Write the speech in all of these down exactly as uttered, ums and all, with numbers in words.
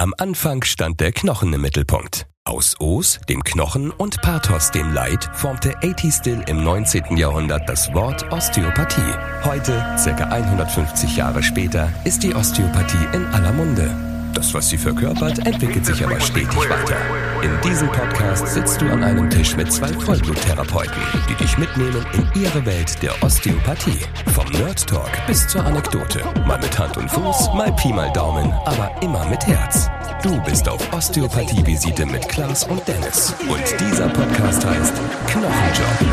Am Anfang stand der Knochen im Mittelpunkt. Aus Os, dem Knochen, und Pathos, dem Leid, formte A T Still im neunzehnten Jahrhundert das Wort Osteopathie. Heute, circa hundertfünfzig Jahre später, ist die Osteopathie in aller Munde. Das, was sie verkörpert, entwickelt sich aber stetig weiter. In diesem Podcast sitzt du an einem Tisch mit zwei Vollbluttherapeuten, die dich mitnehmen in ihre Welt der Osteopathie. Vom Nerd Talk bis zur Anekdote. Mal mit Hand und Fuß, mal Pi mal Daumen, aber immer mit Herz. Du bist auf Osteopathie-Visite mit Klaas und Dennis. Und dieser Podcast heißt Knochenjob.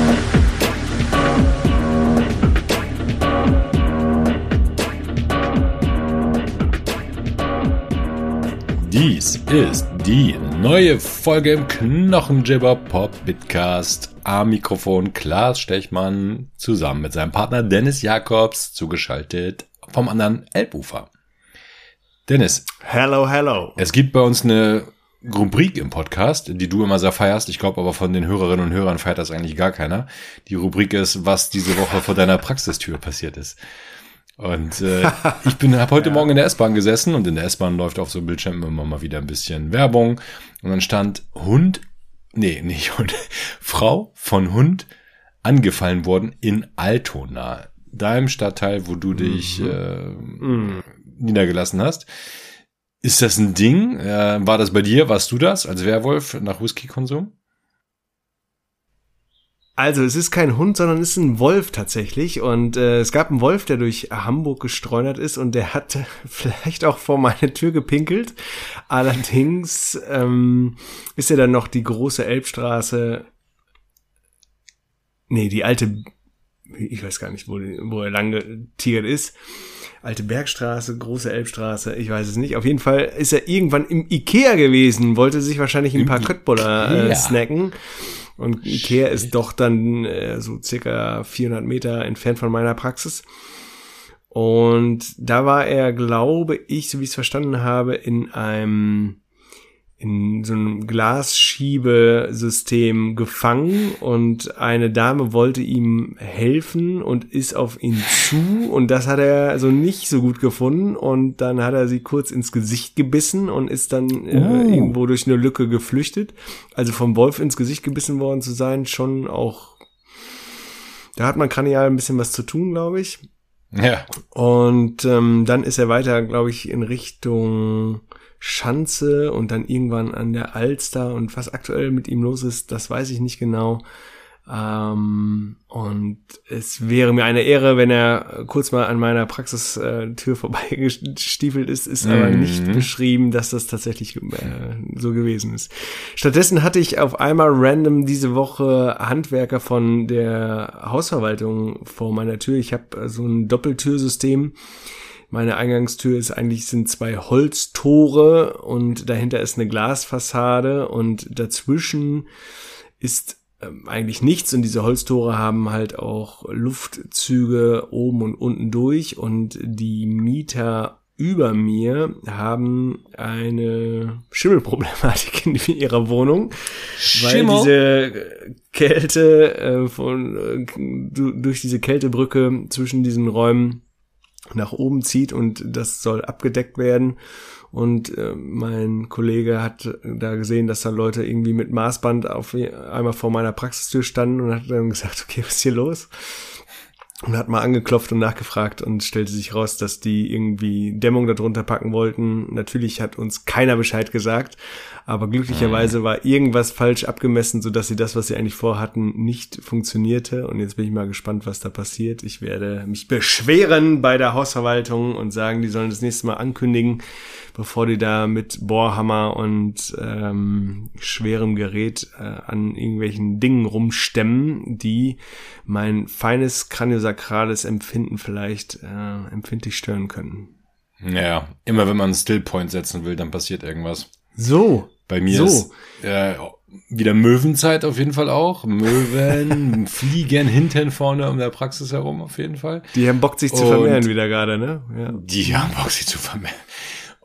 Dies ist die neue Folge im Knochenjibber Pop-Bitcast. Am Mikrofon Klaas Stechmann zusammen mit seinem Partner Dennis Jacobs, zugeschaltet vom anderen Elbufer. Dennis. Hello, hello. Es gibt bei uns eine Rubrik im Podcast, die du immer sehr feierst. Ich glaube aber von den Hörerinnen und Hörern feiert das eigentlich gar keiner. Die Rubrik ist, was diese Woche vor deiner Praxistür passiert ist. Und äh, ich bin habe heute ja. Morgen in der S-Bahn gesessen und in der S-Bahn läuft auf so einem Bildschirm immer mal wieder ein bisschen Werbung und dann stand Hund, nee, nicht Hund, Frau von Hund angefallen worden in Altona, deinem Stadtteil, wo du dich mhm. äh, mhm. niedergelassen hast. Ist das ein Ding? Äh, war das bei dir? Warst du das als Werwolf nach Whisky-Konsum? Also es ist kein Hund, sondern es ist ein Wolf tatsächlich. Und äh, es gab einen Wolf, der durch Hamburg gestreunert ist und der hat vielleicht auch vor meine Tür gepinkelt. Allerdings ähm, ist ja dann noch die große Elbstraße, nee, die alte, ich weiß gar nicht, wo, wo er lang getigert ist. Alte Bergstraße, große Elbstraße, ich weiß es nicht. Auf jeden Fall ist er irgendwann im Ikea gewesen, wollte sich wahrscheinlich ein paar Köttbullar äh, snacken. Und Ikea ist doch dann äh, so circa vierhundert Meter entfernt von meiner Praxis. Und da war er, glaube ich, so wie ich es verstanden habe, in einem in so einem Glasschiebesystem gefangen und eine Dame wollte ihm helfen und ist auf ihn zu und das hat er so nicht so gut gefunden und dann hat er sie kurz ins Gesicht gebissen und ist dann äh, oh. irgendwo durch eine Lücke geflüchtet. Also vom Wolf ins Gesicht gebissen worden zu sein, schon auch, da hat man kranial ein bisschen was zu tun, glaube ich. Ja. Und ähm, dann ist er weiter, glaube ich, in Richtung Schanze und dann irgendwann an der Alster und was aktuell mit ihm los ist, das weiß ich nicht genau. Ähm, und es wäre mir eine Ehre, wenn er kurz mal an meiner Praxistür vorbeigestiefelt ist, ist aber mhm. nicht beschrieben, dass das tatsächlich äh, so gewesen ist. Stattdessen hatte ich auf einmal random diese Woche Handwerker von der Hausverwaltung vor meiner Tür. Ich habe so ein Doppeltürsystem. Meine Eingangstür ist eigentlich, sind zwei Holztore und dahinter ist eine Glasfassade und dazwischen ist ähm, eigentlich nichts und diese Holztore haben halt auch Luftzüge oben und unten durch und die Mieter über mir haben eine Schimmelproblematik in ihrer Wohnung, Schimmel. Weil diese Kälte äh, von äh, durch diese Kältebrücke zwischen diesen Räumen nach oben zieht und das soll abgedeckt werden und äh, mein Kollege hat da gesehen, dass da Leute irgendwie mit Maßband auf einmal vor meiner Praxistür standen und hat dann gesagt, okay, was ist hier los? Und hat mal angeklopft und nachgefragt und stellte sich raus, dass die irgendwie Dämmung darunter packen wollten. Natürlich hat uns keiner Bescheid gesagt, aber glücklicherweise war irgendwas falsch abgemessen, sodass sie das, was sie eigentlich vorhatten, nicht funktionierte. Und jetzt bin ich mal gespannt, was da passiert. Ich werde mich beschweren bei der Hausverwaltung und sagen, die sollen das nächste Mal ankündigen, bevor die da mit Bohrhammer und ähm, schwerem Gerät äh, an irgendwelchen Dingen rumstemmen, die mein feines kraniosakrales Empfinden vielleicht äh, empfindlich stören können. Ja, immer wenn man einen Stillpoint setzen will, dann passiert irgendwas. So. Bei mir so. ist äh, wieder Möwenzeit auf jeden Fall auch. Möwen fliegen hinten vorne um der Praxis herum auf jeden Fall. Die haben Bock, sich zu und vermehren wieder gerade, ne? Ja. Die haben Bock, sich zu vermehren.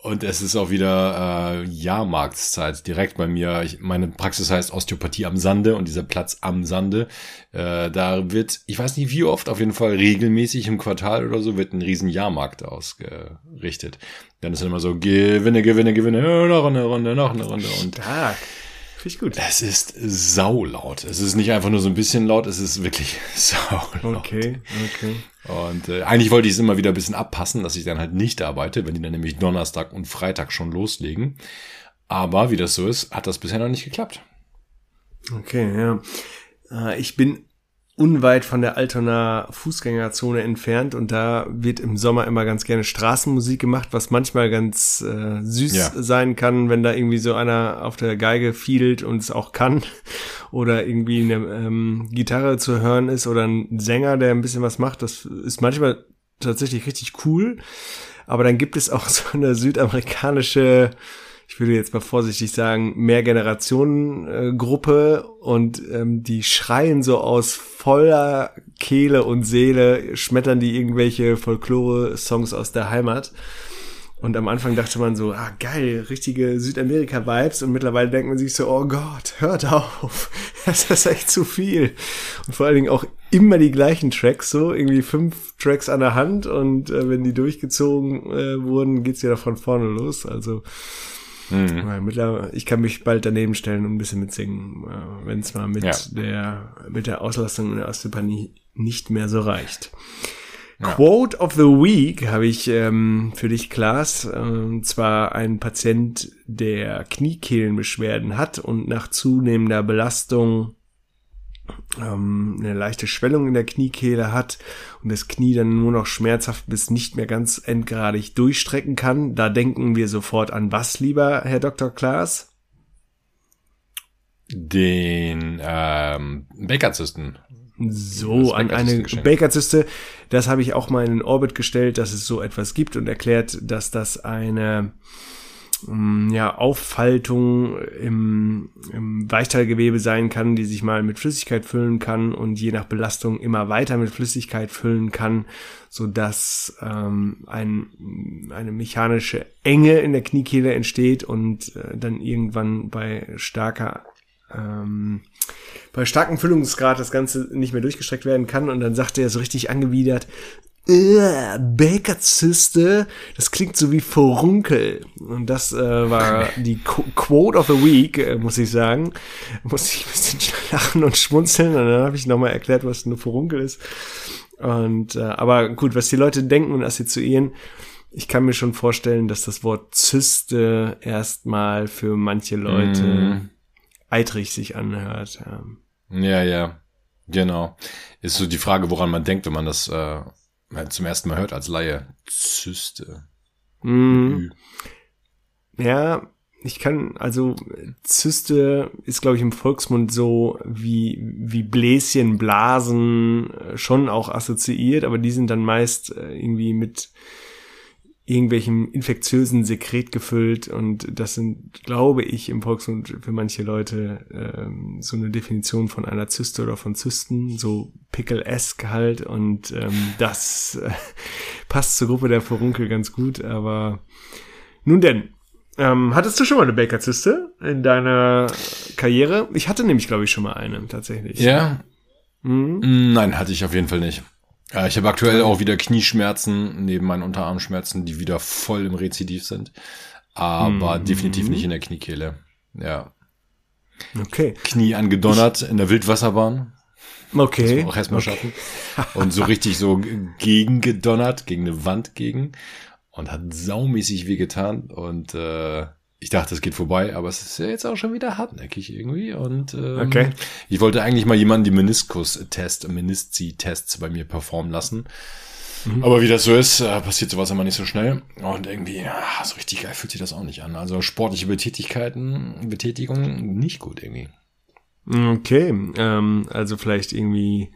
Und es ist auch wieder äh, Jahrmarktszeit direkt bei mir. Ich, meine Praxis heißt Osteopathie am Sande und dieser Platz am Sande, äh, da wird, ich weiß nicht wie oft, auf jeden Fall regelmäßig im Quartal oder so, wird ein riesen Jahrmarkt ausgerichtet. Dann ist dann immer so, Gewinne, Gewinne, Gewinne, noch eine Runde, noch eine Runde. Und Stark. Finde ich gut. Es ist saulaut. Es ist nicht einfach nur so ein bisschen laut, es ist wirklich saulaut. Okay, okay. Und äh, eigentlich wollte ich es immer wieder ein bisschen abpassen, dass ich dann halt nicht arbeite, wenn die dann nämlich Donnerstag und Freitag schon loslegen. Aber wie das so ist, hat das bisher noch nicht geklappt. Okay, ja. Äh, ich bin unweit von der Altonaer Fußgängerzone entfernt und da wird im Sommer immer ganz gerne Straßenmusik gemacht, was manchmal ganz äh, süß Ja. sein kann, wenn da irgendwie so einer auf der Geige fiedelt und es auch kann oder irgendwie eine ähm, Gitarre zu hören ist oder ein Sänger, der ein bisschen was macht. Das ist manchmal tatsächlich richtig cool, aber dann gibt es auch so eine südamerikanische, ich würde jetzt mal vorsichtig sagen, Mehrgenerationen-Gruppe und ähm, die schreien so aus voller Kehle und Seele, schmettern die irgendwelche Folklore-Songs aus der Heimat. Und am Anfang dachte man so, ah geil, richtige Südamerika-Vibes und mittlerweile denkt man sich so, oh Gott, hört auf, das ist echt zu viel. Und vor allen Dingen auch immer die gleichen Tracks, so irgendwie fünf Tracks an der Hand und äh, wenn die durchgezogen äh, wurden, geht's wieder von vorne los, also Mhm. ja, mittlerweile, ich kann mich bald daneben stellen und ein bisschen mitsingen, äh, wenn es mal mit Ja. der mit der Auslastung in der Osteopathie nicht mehr so reicht. Ja. Quote of the Week habe ich ähm, für dich, Klaas, äh, und zwar ein Patient, der Kniekehlenbeschwerden hat und nach zunehmender Belastung ähm, eine leichte Schwellung in der Kniekehle hat und das Knie dann nur noch schmerzhaft bis nicht mehr ganz endgradig durchstrecken kann. Da denken wir sofort an was, lieber Herr Doktor Klaas? Den ähm, Baker-Zysten. So, Das an eine Baker-Zystengeschenk. Baker-Zyste. Das habe ich auch mal in den Orbit gestellt, dass es so etwas gibt und erklärt, dass das eine ähm, ja, Auffaltung im, im Weichteilgewebe sein kann, die sich mal mit Flüssigkeit füllen kann und je nach Belastung immer weiter mit Flüssigkeit füllen kann, so dass ähm, ein, eine mechanische Enge in der Kniekehle entsteht und äh, dann irgendwann bei starker ähm, bei starkem Füllungsgrad das Ganze nicht mehr durchgestreckt werden kann und dann sagt er so richtig angewidert, äh, Baker-Zyste, das klingt so wie Furunkel. Und das äh, war die Qu- Quote of the Week, äh, muss ich sagen. Muss ich ein bisschen lachen und schmunzeln und dann habe ich nochmal erklärt, was eine Furunkel ist. Und äh, aber gut, was die Leute denken und assoziieren, ich kann mir schon vorstellen, dass das Wort Zyste erstmal für manche Leute Mm. eitrig sich anhört. Ja. Ja, ja, genau. Ist so die Frage, woran man denkt, wenn man das äh, halt zum ersten Mal hört als Laie. Zyste. Mhm. Ja, ich kann, also Zyste ist, glaube ich, im Volksmund so wie wie Bläschen, Blasen äh, schon auch assoziiert, aber die sind dann meist äh, irgendwie mit irgendwelchem infektiösen Sekret gefüllt und das sind, glaube ich, im Volksmund für manche Leute ähm, so eine Definition von einer Zyste oder von Zysten, so Pickle-esque halt und ähm, das äh, passt zur Gruppe der Furunkel ganz gut, aber nun denn, ähm, hattest du schon mal eine Baker-Zyste in deiner Karriere? Ich hatte nämlich, glaube ich, schon mal eine, tatsächlich. Ja? Mhm. Nein, hatte ich auf jeden Fall nicht. Ja, ich habe aktuell auch wieder Knieschmerzen neben meinen Unterarmschmerzen, die wieder voll im Rezidiv sind. Aber Mhm. definitiv nicht in der Kniekehle. Ja. Okay. Knie angedonnert in der Wildwasserbahn. Muss Okay. man auch erstmal okay. schaffen. Und so richtig so gegengedonnert, gegen eine Wand gegen. Und hat saumäßig wehgetan. Und äh, ich dachte, es geht vorbei, aber es ist ja jetzt auch schon wieder hartnäckig irgendwie. Und ähm, Okay. ich wollte eigentlich mal jemanden die Meniskus-Test, Menisci-Tests bei mir performen lassen. Mhm. Aber wie das so ist, äh, passiert sowas immer nicht so schnell. Und irgendwie, ja, so richtig geil fühlt sich das auch nicht an. Also sportliche Betätigkeiten, Betätigung, nicht gut irgendwie. Okay, ähm, also vielleicht irgendwie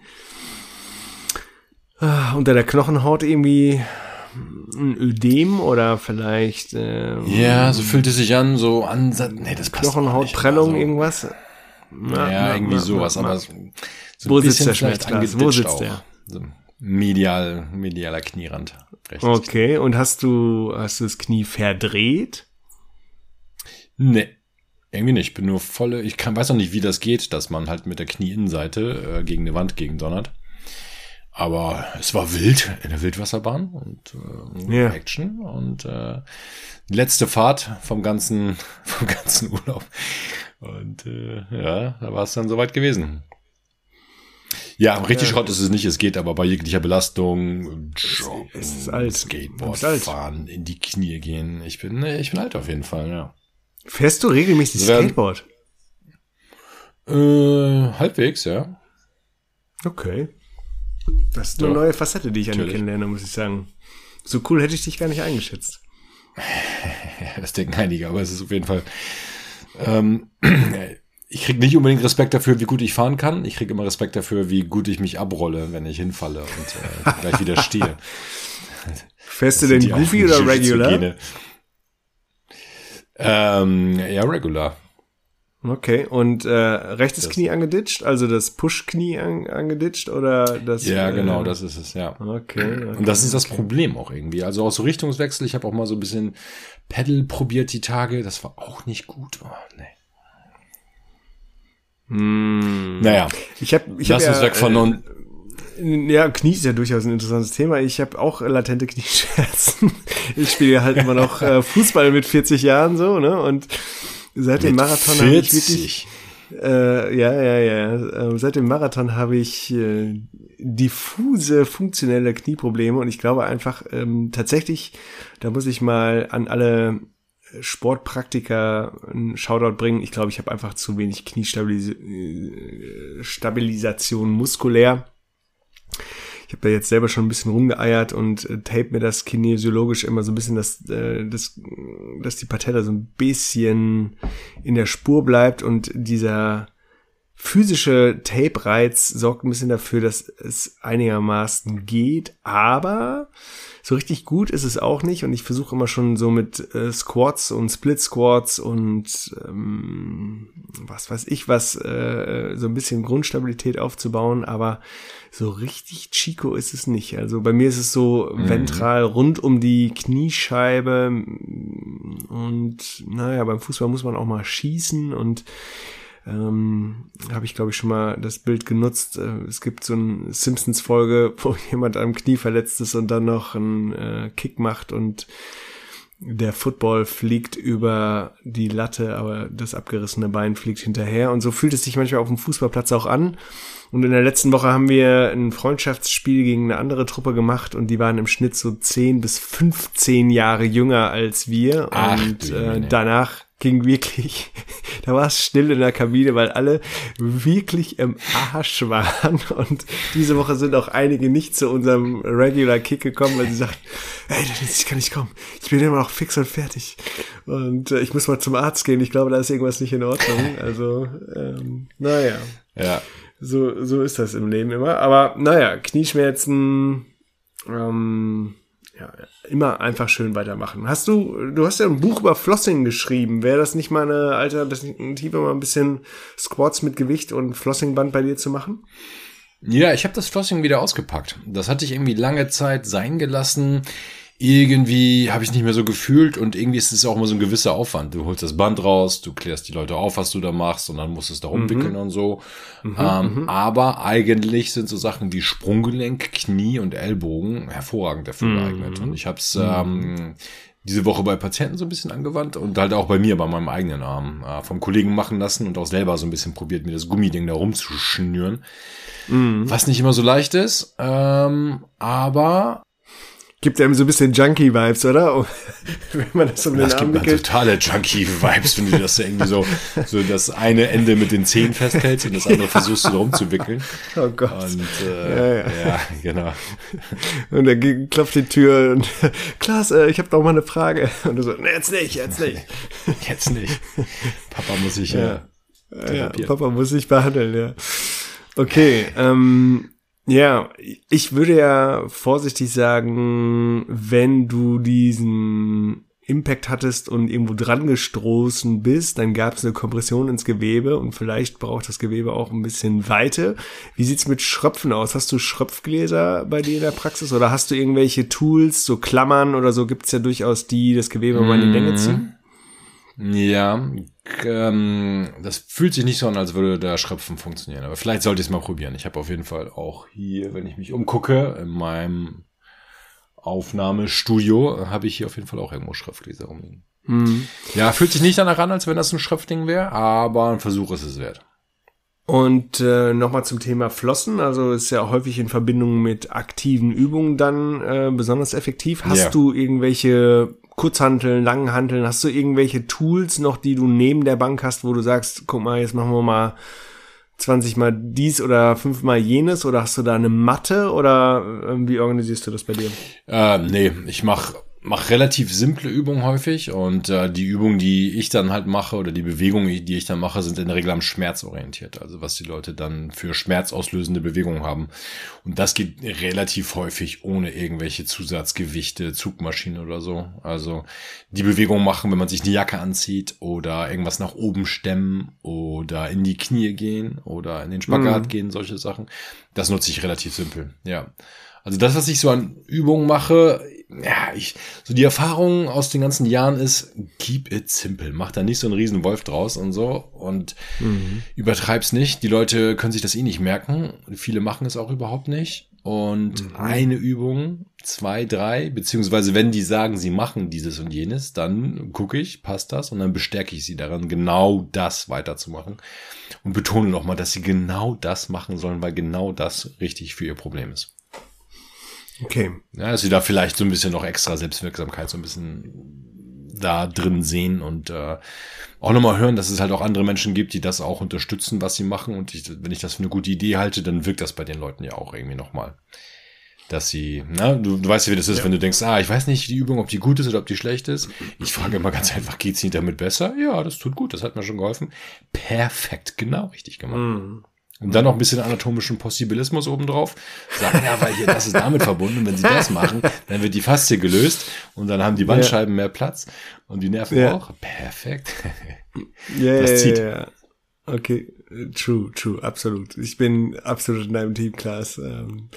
äh, unter der Knochenhaut irgendwie ein Ödem oder vielleicht ähm, Ja, so fühlt es sich an, so an, nee, das passt auch nicht. Knochenhautprellung, Also, irgendwas. Na, ja, na, irgendwie na, sowas, na, na. aber so, so Wo ein sitzt bisschen der vielleicht Schmerz, Klaas? Wo angeditscht sitzt auch. der? So, Medial, medialer Knierand. Richtig. Okay, und hast du, hast du das Knie verdreht? Nee, irgendwie nicht. Ich bin nur volle, ich kann, weiß noch nicht, wie das geht, dass man halt mit der Knieinnenseite äh, gegen eine Wand gegen donnert. Aber es war wild in der Wildwasserbahn und äh, yeah. Action und äh, die letzte Fahrt vom ganzen, vom ganzen Urlaub. Und äh, ja, da war es dann soweit gewesen. Ja, richtig ja. Schrott ist es nicht. Es geht aber bei jeglicher Belastung, Joggen, es ist alt. Skateboard alt. fahren, in die Knie gehen. Ich bin, ich bin alt auf jeden Fall, ja. Fährst du regelmäßig Skateboard? Äh, halbwegs, ja. Okay. Das ist eine ja. neue Facette, die ich an dir kennenlerne, muss ich sagen. So cool hätte ich dich gar nicht eingeschätzt. Das denken einige, aber es ist auf jeden Fall... Ähm, ich kriege nicht unbedingt Respekt dafür, wie gut ich fahren kann. Ich kriege immer Respekt dafür, wie gut ich mich abrolle, wenn ich hinfalle und äh, gleich wieder stehe. Fährst du denn Goofy oder Regular? Ähm, ja, Regular. Okay, und äh, rechtes das Knie angeditscht, also das Push-Knie an, angeditscht oder das? Ja, äh, genau, das ist es, ja. Okay, okay. Und das ist das Problem auch irgendwie. Also auch so Richtungswechsel. Ich habe auch mal so ein bisschen Pedal probiert die Tage. Das war auch nicht gut. Oh, nee. Hm. Naja, ich habe, ich lass hab uns ja, weg von nun. Äh, ja, Knie ist ja durchaus ein interessantes Thema. Ich habe auch latente Knieschmerzen. Ich spiele halt immer noch äh, Fußball mit vierzig Jahren so, ne? Und seit dem Marathon habe ich wirklich, äh, ja, ja, ja, äh, seit dem Marathon habe ich äh, diffuse funktionelle Knieprobleme und ich glaube einfach ähm, tatsächlich, da muss ich mal an alle Sportpraktiker einen Shoutout bringen. Ich glaube, ich habe einfach zu wenig Kniestabilisation muskulär. Ich habe da jetzt selber schon ein bisschen rumgeeiert und äh, tape mir das kinesiologisch immer so ein bisschen, dass, äh, das, dass die Patella so ein bisschen in der Spur bleibt und dieser physische Tape-Reiz sorgt ein bisschen dafür, dass es einigermaßen geht, aber so richtig gut ist es auch nicht und ich versuche immer schon so mit äh, Squats und Split-Squats und ähm, was weiß ich was, äh, so ein bisschen Grundstabilität aufzubauen, aber so richtig Chico ist es nicht. Also bei mir ist es so mhm. ventral rund um die Kniescheibe und naja, beim Fußball muss man auch mal schießen und ähm, habe ich glaube ich schon mal das Bild genutzt. Es gibt so eine Simpsons-Folge, wo jemand am Knie verletzt ist und dann noch einen äh, Kick macht und der Football fliegt über die Latte, aber das abgerissene Bein fliegt hinterher und so fühlt es sich manchmal auf dem Fußballplatz auch an. Und in der letzten Woche haben wir ein Freundschaftsspiel gegen eine andere Truppe gemacht und die waren im Schnitt so zehn bis fünfzehn Jahre jünger als wir. Ach, und äh, danach ging wirklich, da war es still in der Kabine, weil alle wirklich im Arsch waren. Und diese Woche sind auch einige nicht zu unserem Regular Kick gekommen, weil sie sagten, ey, ich kann nicht kommen, ich bin immer noch fix und fertig. Und äh, ich muss mal zum Arzt gehen, ich glaube, da ist irgendwas nicht in Ordnung. Also, ähm, naja. Ja. So, so ist das im Leben immer. Aber naja, Knieschmerzen, ähm, ja, immer einfach schön weitermachen. Hast du, du hast ja ein Buch über Flossing geschrieben. Wäre das nicht mal eine Alternative, mal ein bisschen Squats mit Gewicht und Flossingband bei dir zu machen? Ja, ich habe das Flossing wieder ausgepackt. Das hatte ich irgendwie lange Zeit sein gelassen. Irgendwie habe ich nicht mehr so gefühlt und irgendwie ist es auch immer so ein gewisser Aufwand. Du holst das Band raus, du klärst die Leute auf, was du da machst und dann musst du es da rumwickeln mhm. und so. Mhm, ähm, mhm. Aber eigentlich sind so Sachen wie Sprunggelenk, Knie und Ellbogen hervorragend dafür mhm. geeignet. Und ich habe es ähm, diese Woche bei Patienten so ein bisschen angewandt und halt auch bei mir, bei meinem eigenen Arm äh, vom Kollegen machen lassen und auch selber so ein bisschen probiert, mir das Gummiding da rumzuschnüren. Mhm. Was nicht immer so leicht ist, ähm, aber gibt einem so ein bisschen Junkie-Vibes, oder? Wenn man das um den Arm wickelt. Das gibt totale Junkie-Vibes, wenn du das irgendwie so, so das eine Ende mit den Zehen festhältst und das andere ja. versuchst du da rumzuwickeln. Oh Gott. Und, äh, ja, ja. ja, genau. Und dann klopft die Tür und, Klaas, äh, ich habe noch mal eine Frage. Und du so, nee, jetzt nicht, jetzt nicht. Jetzt nicht. Papa muss sich, ja. Äh, ja, Papa muss sich behandeln, ja. Okay, ähm, ja, ich würde ja vorsichtig sagen, wenn du diesen Impact hattest und irgendwo dran gestoßen bist, dann gab es eine Kompression ins Gewebe und vielleicht braucht das Gewebe auch ein bisschen Weite. Wie sieht's mit Schröpfen aus? Hast du Schröpfgläser bei dir in der Praxis oder hast du irgendwelche Tools, so Klammern oder so, gibt's ja durchaus, die das Gewebe mal in die Länge ziehen? Ja, ähm, das fühlt sich nicht so an, als würde der Schröpfen funktionieren, aber vielleicht sollte ich es mal probieren. Ich habe auf jeden Fall auch hier, wenn ich mich umgucke, in meinem Aufnahmestudio habe ich hier auf jeden Fall auch irgendwo Schröpfgläser rumliegen. Mhm. Ja, fühlt sich nicht danach an, als wenn das ein Schröpfding wäre, aber ein Versuch ist es wert. Und äh, nochmal zum Thema Flossen, also ist ja häufig in Verbindung mit aktiven Übungen dann äh, besonders effektiv. Hast ja. du irgendwelche Kurzhanteln, Langhanteln, hast du irgendwelche Tools noch, die du neben der Bank hast, wo du sagst, guck mal, jetzt machen wir mal zwanzig Mal dies oder fünf Mal jenes, oder hast du da eine Matte oder äh, wie organisierst du das bei dir? Äh, nee, ich mach mach relativ simple Übungen häufig und äh, die Übungen, die ich dann halt mache oder die Bewegungen, die ich dann mache, sind in der Regel am Schmerz orientiert, also was die Leute dann für schmerzauslösende Bewegungen haben. Und das geht relativ häufig ohne irgendwelche Zusatzgewichte, Zugmaschinen oder so. Also die Bewegung machen, wenn man sich eine Jacke anzieht oder irgendwas nach oben stemmen oder in die Knie gehen oder in den Spagat mhm. gehen, solche Sachen. Das nutze ich relativ simpel, ja. Also das, was ich so an Übungen mache, ja, ich, so die Erfahrung aus den ganzen Jahren ist, keep it simple. Mach da nicht so einen riesen Wolf draus und so und mhm. übertreib's nicht. Die Leute können sich das eh nicht merken. Viele machen es auch überhaupt nicht. Und mhm. eine Übung, zwei, drei, beziehungsweise wenn die sagen, sie machen dieses und jenes, dann gucke ich, passt das und dann bestärke ich sie daran, genau das weiterzumachen und betone nochmal, dass sie genau das machen sollen, weil genau das richtig für ihr Problem ist. Okay. Ja, dass sie da vielleicht so ein bisschen noch extra Selbstwirksamkeit so ein bisschen da drin sehen und äh, auch nochmal hören, dass es halt auch andere Menschen gibt, die das auch unterstützen, was sie machen. Und ich, wenn ich das für eine gute Idee halte, dann wirkt das bei den Leuten ja auch irgendwie nochmal. Dass sie, na, du, du weißt ja, wie das ist, ja. wenn du denkst, ah, ich weiß nicht, die Übung, ob die gut ist oder ob die schlecht ist. Ich frage immer ganz einfach, geht's nicht damit besser? Ja, das tut gut, das hat mir schon geholfen. Perfekt, genau richtig gemacht. Mhm. Und dann noch ein bisschen anatomischen Possibilismus obendrauf. Sagen, ja, weil hier, das ist damit verbunden. Und wenn sie das machen, dann wird die Faszie gelöst und dann haben die Bandscheiben ja. mehr Platz und die Nerven ja. auch. Perfekt. Ja, das zieht. Ja, ja. Okay, true, true, absolut. Ich bin absolut in deinem Team, Klaas. Ähm,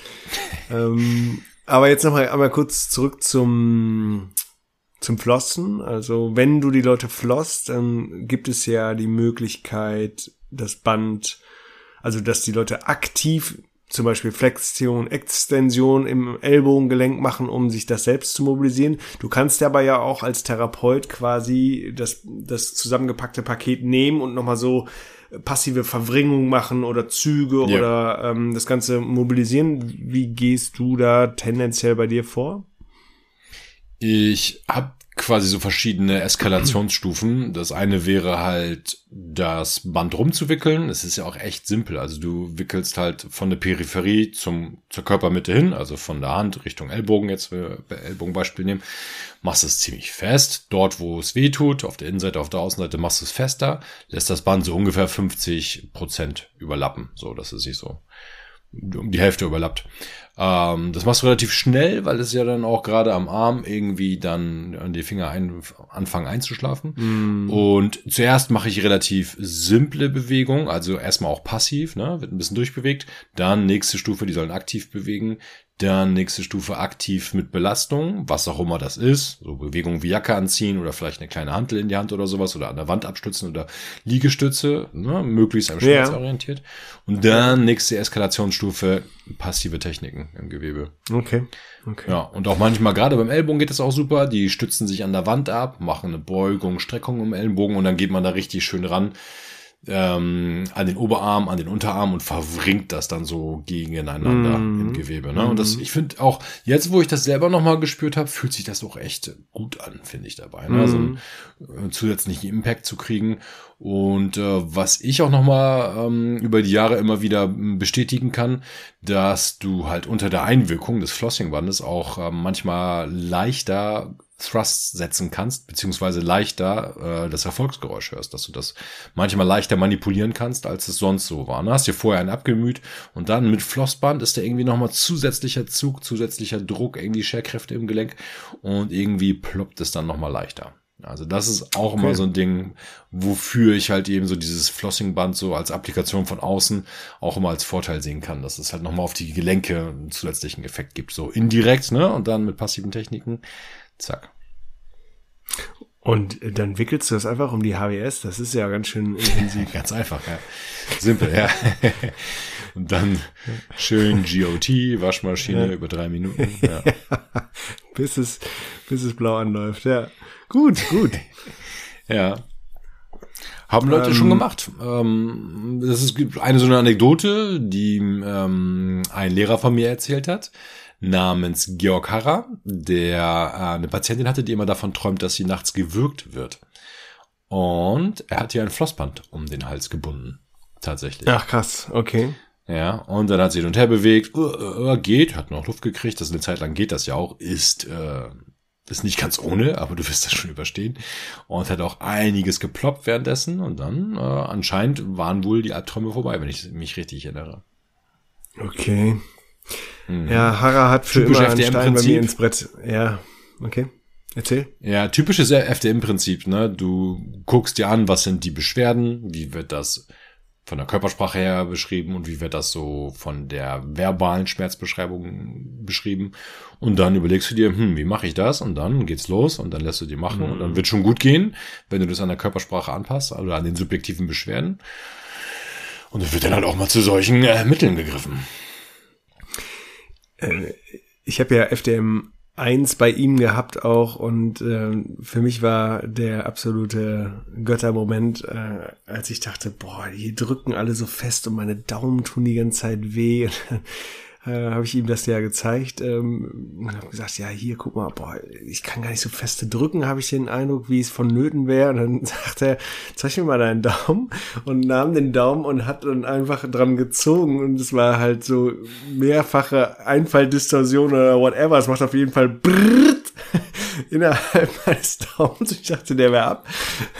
ähm, aber jetzt noch mal einmal kurz zurück zum zum Flossen. Also wenn du die Leute flosst, dann gibt es ja die Möglichkeit, das Band, also dass die Leute aktiv zum Beispiel Flexion, Extension im Ellbogengelenk machen, um sich das selbst zu mobilisieren. Du kannst aber ja auch als Therapeut quasi das, das zusammengepackte Paket nehmen und nochmal so passive Verwringung machen oder Züge ja. oder ähm, das Ganze mobilisieren. Wie gehst du da tendenziell bei dir vor? Ich habe quasi so verschiedene Eskalationsstufen. Das eine wäre halt, das Band rumzuwickeln. Es ist ja auch echt simpel. Also du wickelst halt von der Peripherie zum zur Körpermitte hin, also von der Hand Richtung Ellbogen, jetzt wir Ellbogenbeispiel nehmen, machst es ziemlich fest. Dort, wo es weh tut, auf der Innenseite, auf der Außenseite machst du es fester, lässt das Band so ungefähr fünfzig Prozent überlappen, so dass es sich so um die Hälfte überlappt. Ähm, das machst du relativ schnell, weil es ja dann auch gerade am Arm irgendwie dann an die Finger ein, anfangen einzuschlafen. Mm. Und zuerst mache ich relativ simple Bewegungen, also erstmal auch passiv, ne, wird ein bisschen durchbewegt. Dann nächste Stufe, die sollen aktiv bewegen. Dann nächste Stufe aktiv mit Belastung, was auch immer das ist. So Bewegungen wie Jacke anziehen oder vielleicht eine kleine Hantel in die Hand oder sowas oder an der Wand abstützen oder Liegestütze, ne, möglichst am Schmerz orientiert. Und dann nächste Eskalationsstufe, passive Techniken im Gewebe. Okay. Okay. Ja, und auch manchmal, gerade beim Ellbogen geht das auch super. Die stützen sich an der Wand ab, machen eine Beugung, Streckung im Ellenbogen und dann geht man da richtig schön ran. Ähm, an den Oberarm, an den Unterarm und verwringt das dann so gegeneinander mm. im Gewebe. Ne? Mm. Und das, ich finde auch, jetzt wo ich das selber nochmal gespürt habe, fühlt sich das auch echt gut an, finde ich dabei. Ne? Mm. Also einen äh, zusätzlichen Impact zu kriegen. Und äh, was ich auch nochmal ähm, über die Jahre immer wieder bestätigen kann, dass du halt unter der Einwirkung des Flossingbandes auch äh, manchmal leichter Thrusts setzen kannst, beziehungsweise leichter äh, das Erfolgsgeräusch hörst, dass du das manchmal leichter manipulieren kannst, als es sonst so war. Du hast dir vorher einen abgemüht und dann mit Flossband ist da irgendwie nochmal zusätzlicher Zug, zusätzlicher Druck, irgendwie Scherkräfte im Gelenk und irgendwie ploppt es dann nochmal leichter. Also das ist auch okay. immer so ein Ding, wofür ich halt eben so dieses Flossingband so als Applikation von außen auch immer als Vorteil sehen kann, dass es halt nochmal auf die Gelenke einen zusätzlichen Effekt gibt, so indirekt, ne, und dann mit passiven Techniken. Zack. Und dann wickelst du das einfach um die H W S, das ist ja ganz schön intensiv. Ganz einfach, ja. Simpel, ja. Und dann schön G O T, Waschmaschine ja. über drei Minuten. Ja. Ja, bis es, bis es blau anläuft, ja. Gut, gut. Ja. Haben Leute ähm, schon gemacht. Ähm, das ist eine so eine Anekdote, die ähm, ein Lehrer von mir erzählt hat, namens Georg Harrer, der äh, eine Patientin hatte, die immer davon träumt, dass sie nachts gewürgt wird. Und er hat ihr ein Flossband um den Hals gebunden. Tatsächlich. Ach krass, okay. Ja, und dann hat sie hin und her bewegt, uh, uh, geht, hat noch Luft gekriegt, das eine Zeit lang geht das ja auch, ist, äh, ist nicht ganz ohne, aber du wirst das schon überstehen. Und hat auch einiges geploppt währenddessen und dann äh, anscheinend waren wohl die Albträume vorbei, wenn ich mich richtig erinnere. Okay. Ja, Harrer hat für Typisch immer einen Stein bei mir ins Brett. Ja, okay. Erzähl. Ja, typisches F D M-Prinzip, ne? Du guckst dir an, was sind die Beschwerden, wie wird das von der Körpersprache her beschrieben und wie wird das so von der verbalen Schmerzbeschreibung beschrieben. Und dann überlegst du dir, hm, wie mache ich das? Und dann geht's los und dann lässt du dir machen mhm. und dann wird schon gut gehen, wenn du das an der Körpersprache anpasst, also an den subjektiven Beschwerden. Und dann wird dann halt auch mal zu solchen äh, Mitteln gegriffen. Ich habe ja F D M eins bei ihm gehabt auch und äh, für mich war der absolute Göttermoment, äh, als ich dachte, boah, die drücken alle so fest und meine Daumen tun die ganze Zeit weh. Und dann äh, habe ich ihm das ja gezeigt ähm, und habe gesagt, ja hier, guck mal, boah, ich kann gar nicht so feste drücken, habe ich den Eindruck, wie es vonnöten wäre. Und dann sagt er, zeig mir mal deinen Daumen und nahm den Daumen und hat dann einfach dran gezogen und es war halt so mehrfache Einfalldistorsion oder whatever. Es macht auf jeden Fall brrrt innerhalb meines Daumens. Ich dachte, der wäre ab.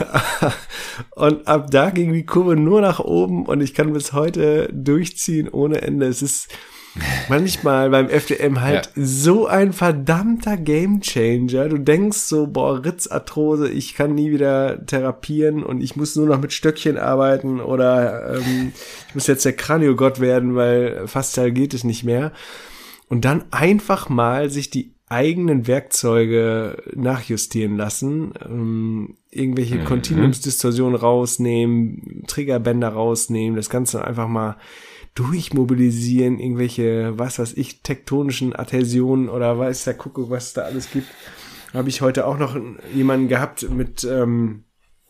Und ab da ging die Kurve nur nach oben und ich kann bis heute durchziehen ohne Ende. Es ist manchmal beim F D M halt ja. so ein verdammter Gamechanger. Du denkst so, boah, Ritzarthrose, ich kann nie wieder therapieren und ich muss nur noch mit Stöckchen arbeiten oder ähm, ich muss jetzt der Kraniogott werden, weil faszial geht es nicht mehr. Und dann einfach mal sich die eigenen Werkzeuge nachjustieren lassen, ähm, irgendwelche mhm. Kontinuumsdistorsionen rausnehmen, Triggerbänder rausnehmen, das Ganze einfach mal durchmobilisieren, irgendwelche, was weiß ich, tektonischen Adhäsionen oder weiß der Kuckuck, was es da alles gibt. Habe ich heute auch noch jemanden gehabt mit ähm,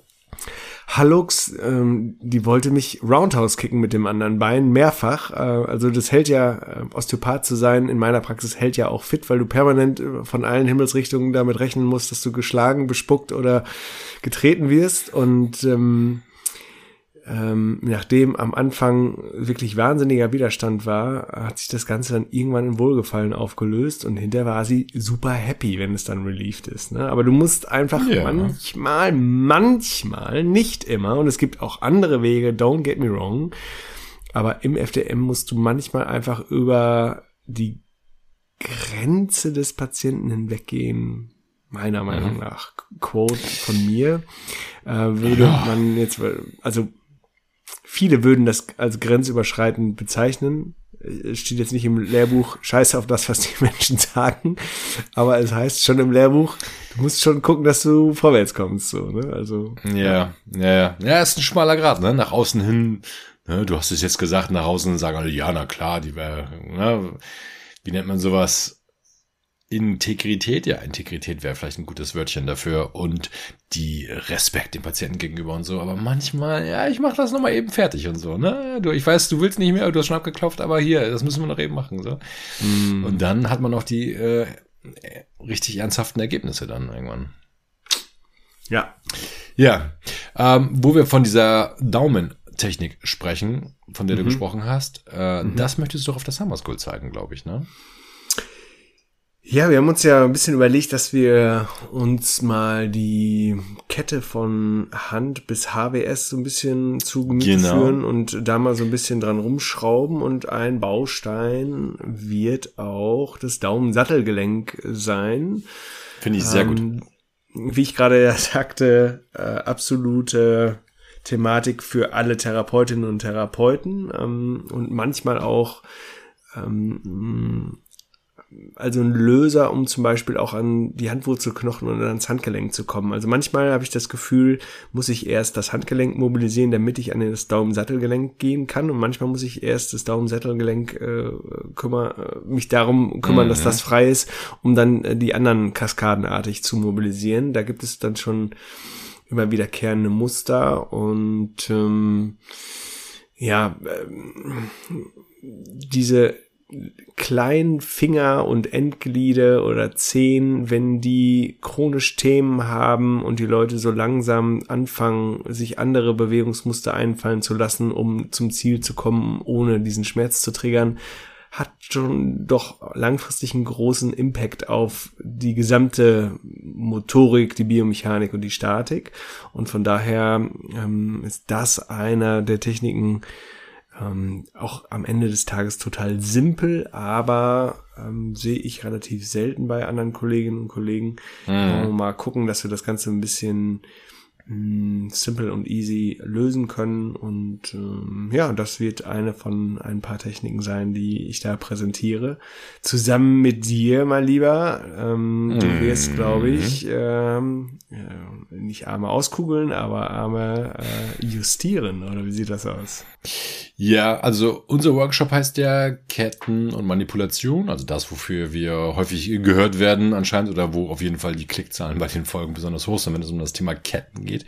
Hallux, ähm, die wollte mich Roundhouse kicken mit dem anderen Bein, mehrfach. Äh, also das hält ja, äh, Osteopath zu sein, in meiner Praxis hält ja auch fit, weil du permanent äh, von allen Himmelsrichtungen damit rechnen musst, dass du geschlagen, bespuckt oder getreten wirst. Und ähm, Ähm, nachdem am Anfang wirklich wahnsinniger Widerstand war, hat sich das Ganze dann irgendwann in Wohlgefallen aufgelöst und hinterher war sie super happy, wenn es dann relieved ist. Ne? Aber du musst einfach ja. manchmal, manchmal, nicht immer, und es gibt auch andere Wege, don't get me wrong, aber im F D M musst du manchmal einfach über die Grenze des Patienten hinweggehen, meiner Meinung mhm. nach. Quote von mir, äh, würde ja. man jetzt, also viele würden das als grenzüberschreitend bezeichnen. Es steht jetzt nicht im Lehrbuch, scheiße auf das, was die Menschen sagen, aber es heißt schon im Lehrbuch, du musst schon gucken, dass du vorwärts kommst, so, ne, also. Ja, ja, ja, ja, ist ein schmaler Grat, ne, nach außen hin, ne, du hast es jetzt gesagt, nach außen sagen alle, ja, na klar, die wäre, ne, wie nennt man sowas? Integrität, ja, Integrität wäre vielleicht ein gutes Wörtchen dafür und die Respekt dem Patienten gegenüber und so, aber manchmal, ja, ich mach das nochmal eben fertig und so, ne, du, ich weiß, du willst nicht mehr, du hast schon abgeklopft, aber hier, das müssen wir noch eben machen, so. Mm. Und dann hat man auch die äh, richtig ernsthaften Ergebnisse dann irgendwann. Ja. Ja, ähm, wo wir von dieser Daumentechnik sprechen, von der mhm. du gesprochen hast, äh, mhm. das möchtest du doch auf der Summer School zeigen, glaube ich, ne? Ja, wir haben uns ja ein bisschen überlegt, dass wir uns mal die Kette von Hand bis H W S so ein bisschen zu Gemüte Genau. führen und da mal so ein bisschen dran rumschrauben, und ein Baustein wird auch das Daumensattelgelenk sein. Finde ich sehr ähm, gut. Wie ich gerade ja sagte, äh, absolute Thematik für alle Therapeutinnen und Therapeuten, ähm, und manchmal auch ähm, also ein Löser, um zum Beispiel auch an die Handwurzelknochen oder ans Handgelenk zu kommen. Also manchmal habe ich das Gefühl, muss ich erst das Handgelenk mobilisieren, damit ich an das Daumensattelgelenk gehen kann, und manchmal muss ich erst das Daumensattelgelenk äh, kümmer, mich darum kümmern, mhm. dass das frei ist, um dann äh, die anderen kaskadenartig zu mobilisieren. Da gibt es dann schon immer wiederkehrende Muster, und ähm, ja, äh, diese kleinen Finger und Endglieder oder Zehen, wenn die chronisch Themen haben und die Leute so langsam anfangen, sich andere Bewegungsmuster einfallen zu lassen, um zum Ziel zu kommen, ohne diesen Schmerz zu triggern, hat schon doch langfristig einen großen Impact auf die gesamte Motorik, die Biomechanik und die Statik. Und von daher ähm, ist das einer der Techniken, Ähm, auch am Ende des Tages total simpel, aber ähm, sehe ich relativ selten bei anderen Kolleginnen und Kollegen. Mhm. Mal gucken, dass wir das Ganze ein bisschen mh, simple und easy lösen können, und ähm, ja, das wird eine von ein paar Techniken sein, die ich da präsentiere. Zusammen mit dir, mein Lieber. Ähm, mhm. Du wirst, glaube ich, ähm, ja, nicht Arme auskugeln, aber Arme äh, justieren, oder wie sieht das aus? Ja, also unser Workshop heißt ja Ketten und Manipulation, also das, wofür wir häufig gehört werden anscheinend, oder wo auf jeden Fall die Klickzahlen bei den Folgen besonders hoch sind, wenn es um das Thema Ketten geht.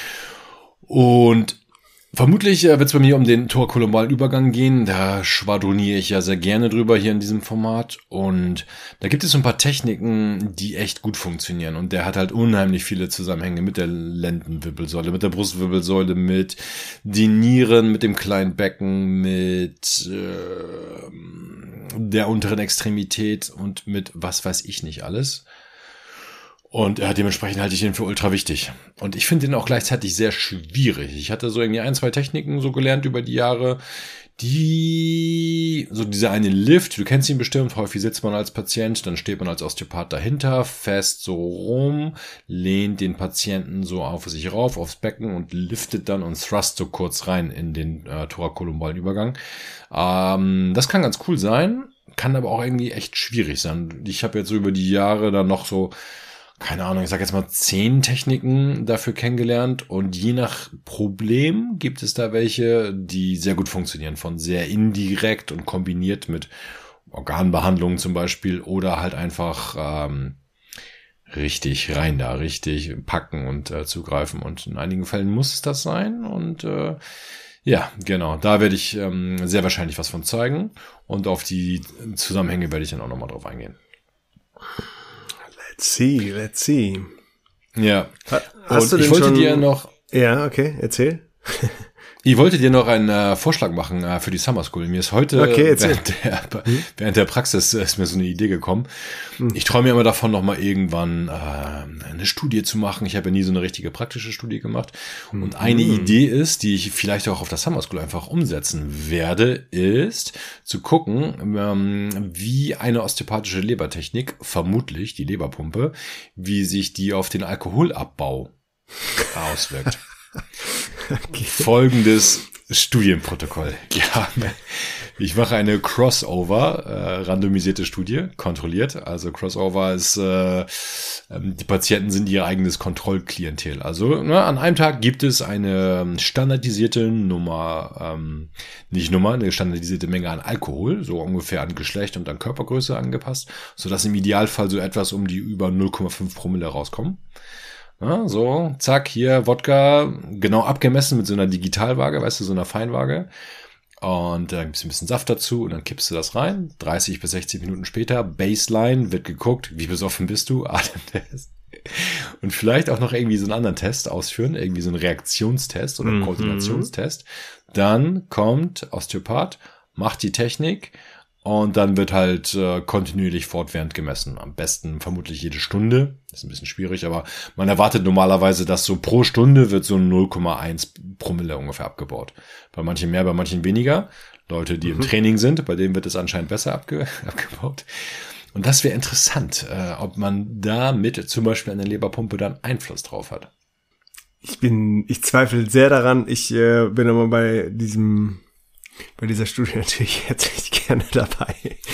Und vermutlich äh, wird es bei mir um den thorakolumbalen Übergang gehen. Da schwadroniere ich ja sehr gerne drüber hier in diesem Format. Und da gibt es so ein paar Techniken, die echt gut funktionieren. Und der hat halt unheimlich viele Zusammenhänge mit der Lendenwirbelsäule, mit der Brustwirbelsäule, mit den Nieren, mit dem kleinen Becken, mit äh, der unteren Extremität und mit was weiß ich nicht alles. Und äh, dementsprechend halte ich ihn für ultra wichtig. Und ich finde ihn auch gleichzeitig sehr schwierig. Ich hatte so irgendwie ein, zwei Techniken so gelernt über die Jahre, die, so dieser eine Lift, du kennst ihn bestimmt, häufig sitzt man als Patient, dann steht man als Osteopath dahinter, fest so rum, lehnt den Patienten so auf sich rauf, aufs Becken und liftet dann und thrust so kurz rein in den äh, thorakolumbalen Übergang. Ähm, das kann ganz cool sein, kann aber auch irgendwie echt schwierig sein. Ich habe jetzt so über die Jahre dann noch so, keine Ahnung, ich sag jetzt mal zehn Techniken dafür kennengelernt, und je nach Problem gibt es da welche, die sehr gut funktionieren, von sehr indirekt und kombiniert mit Organbehandlungen zum Beispiel, oder halt einfach ähm, richtig rein da, richtig packen und äh, zugreifen, und in einigen Fällen muss es das sein, und äh, ja, genau, da werde ich ähm, sehr wahrscheinlich was von zeigen, und auf die Zusammenhänge werde ich dann auch nochmal drauf eingehen. Let's see, let's see. Ja. Hast und du ich wollte schon... dir noch. Ja, okay, erzähl. Ich wollte dir noch einen äh, Vorschlag machen äh, für die Summer School. Mir ist heute okay, während, der, hm? während der Praxis äh, ist mir so eine Idee gekommen. Hm. Ich träume mir immer davon, noch mal irgendwann äh, eine Studie zu machen. Ich habe ja nie so eine richtige praktische Studie gemacht. Und hm. eine Idee ist, die ich vielleicht auch auf der Summer School einfach umsetzen werde, ist zu gucken, ähm, wie eine osteopathische Lebertechnik, vermutlich die Leberpumpe, wie sich die auf den Alkoholabbau auswirkt. Okay. Folgendes Studienprotokoll. Ja, ich mache eine Crossover, äh, randomisierte Studie, kontrolliert. Also Crossover ist, äh, die Patienten sind ihr eigenes Kontrollklientel. Also ne, an einem Tag gibt es eine standardisierte Nummer, ähm, nicht Nummer, eine standardisierte Menge an Alkohol, so ungefähr an Geschlecht und an Körpergröße angepasst, sodass im Idealfall so etwas um die über null Komma fünf Promille rauskommen. Ja, so, zack, hier Wodka, genau abgemessen mit so einer Digitalwaage, weißt du, so einer Feinwaage. Und dann gibt's ein bisschen Saft dazu und dann kippst du das rein. dreißig bis sechzig Minuten später, Baseline, wird geguckt, wie besoffen bist du, Atemtest. Und vielleicht auch noch irgendwie so einen anderen Test ausführen, irgendwie so einen Reaktionstest oder einen Koordinationstest. Dann kommt Osteopath, macht die Technik Und dann wird halt äh, kontinuierlich fortwährend gemessen. Am besten vermutlich jede Stunde. Das ist ein bisschen schwierig, aber man erwartet normalerweise, dass so pro Stunde wird so null Komma eins Promille ungefähr abgebaut. Bei manchen mehr, bei manchen weniger. Leute, die mhm. im Training sind, bei denen wird es anscheinend besser abge- abgebaut. Und das wäre interessant, äh, ob man da mit zum Beispiel an der Leberpumpe dann Einfluss drauf hat. Ich bin, ich zweifle sehr daran. Ich äh, bin aber bei diesem, bei dieser Studie natürlich herzlich gerne dabei.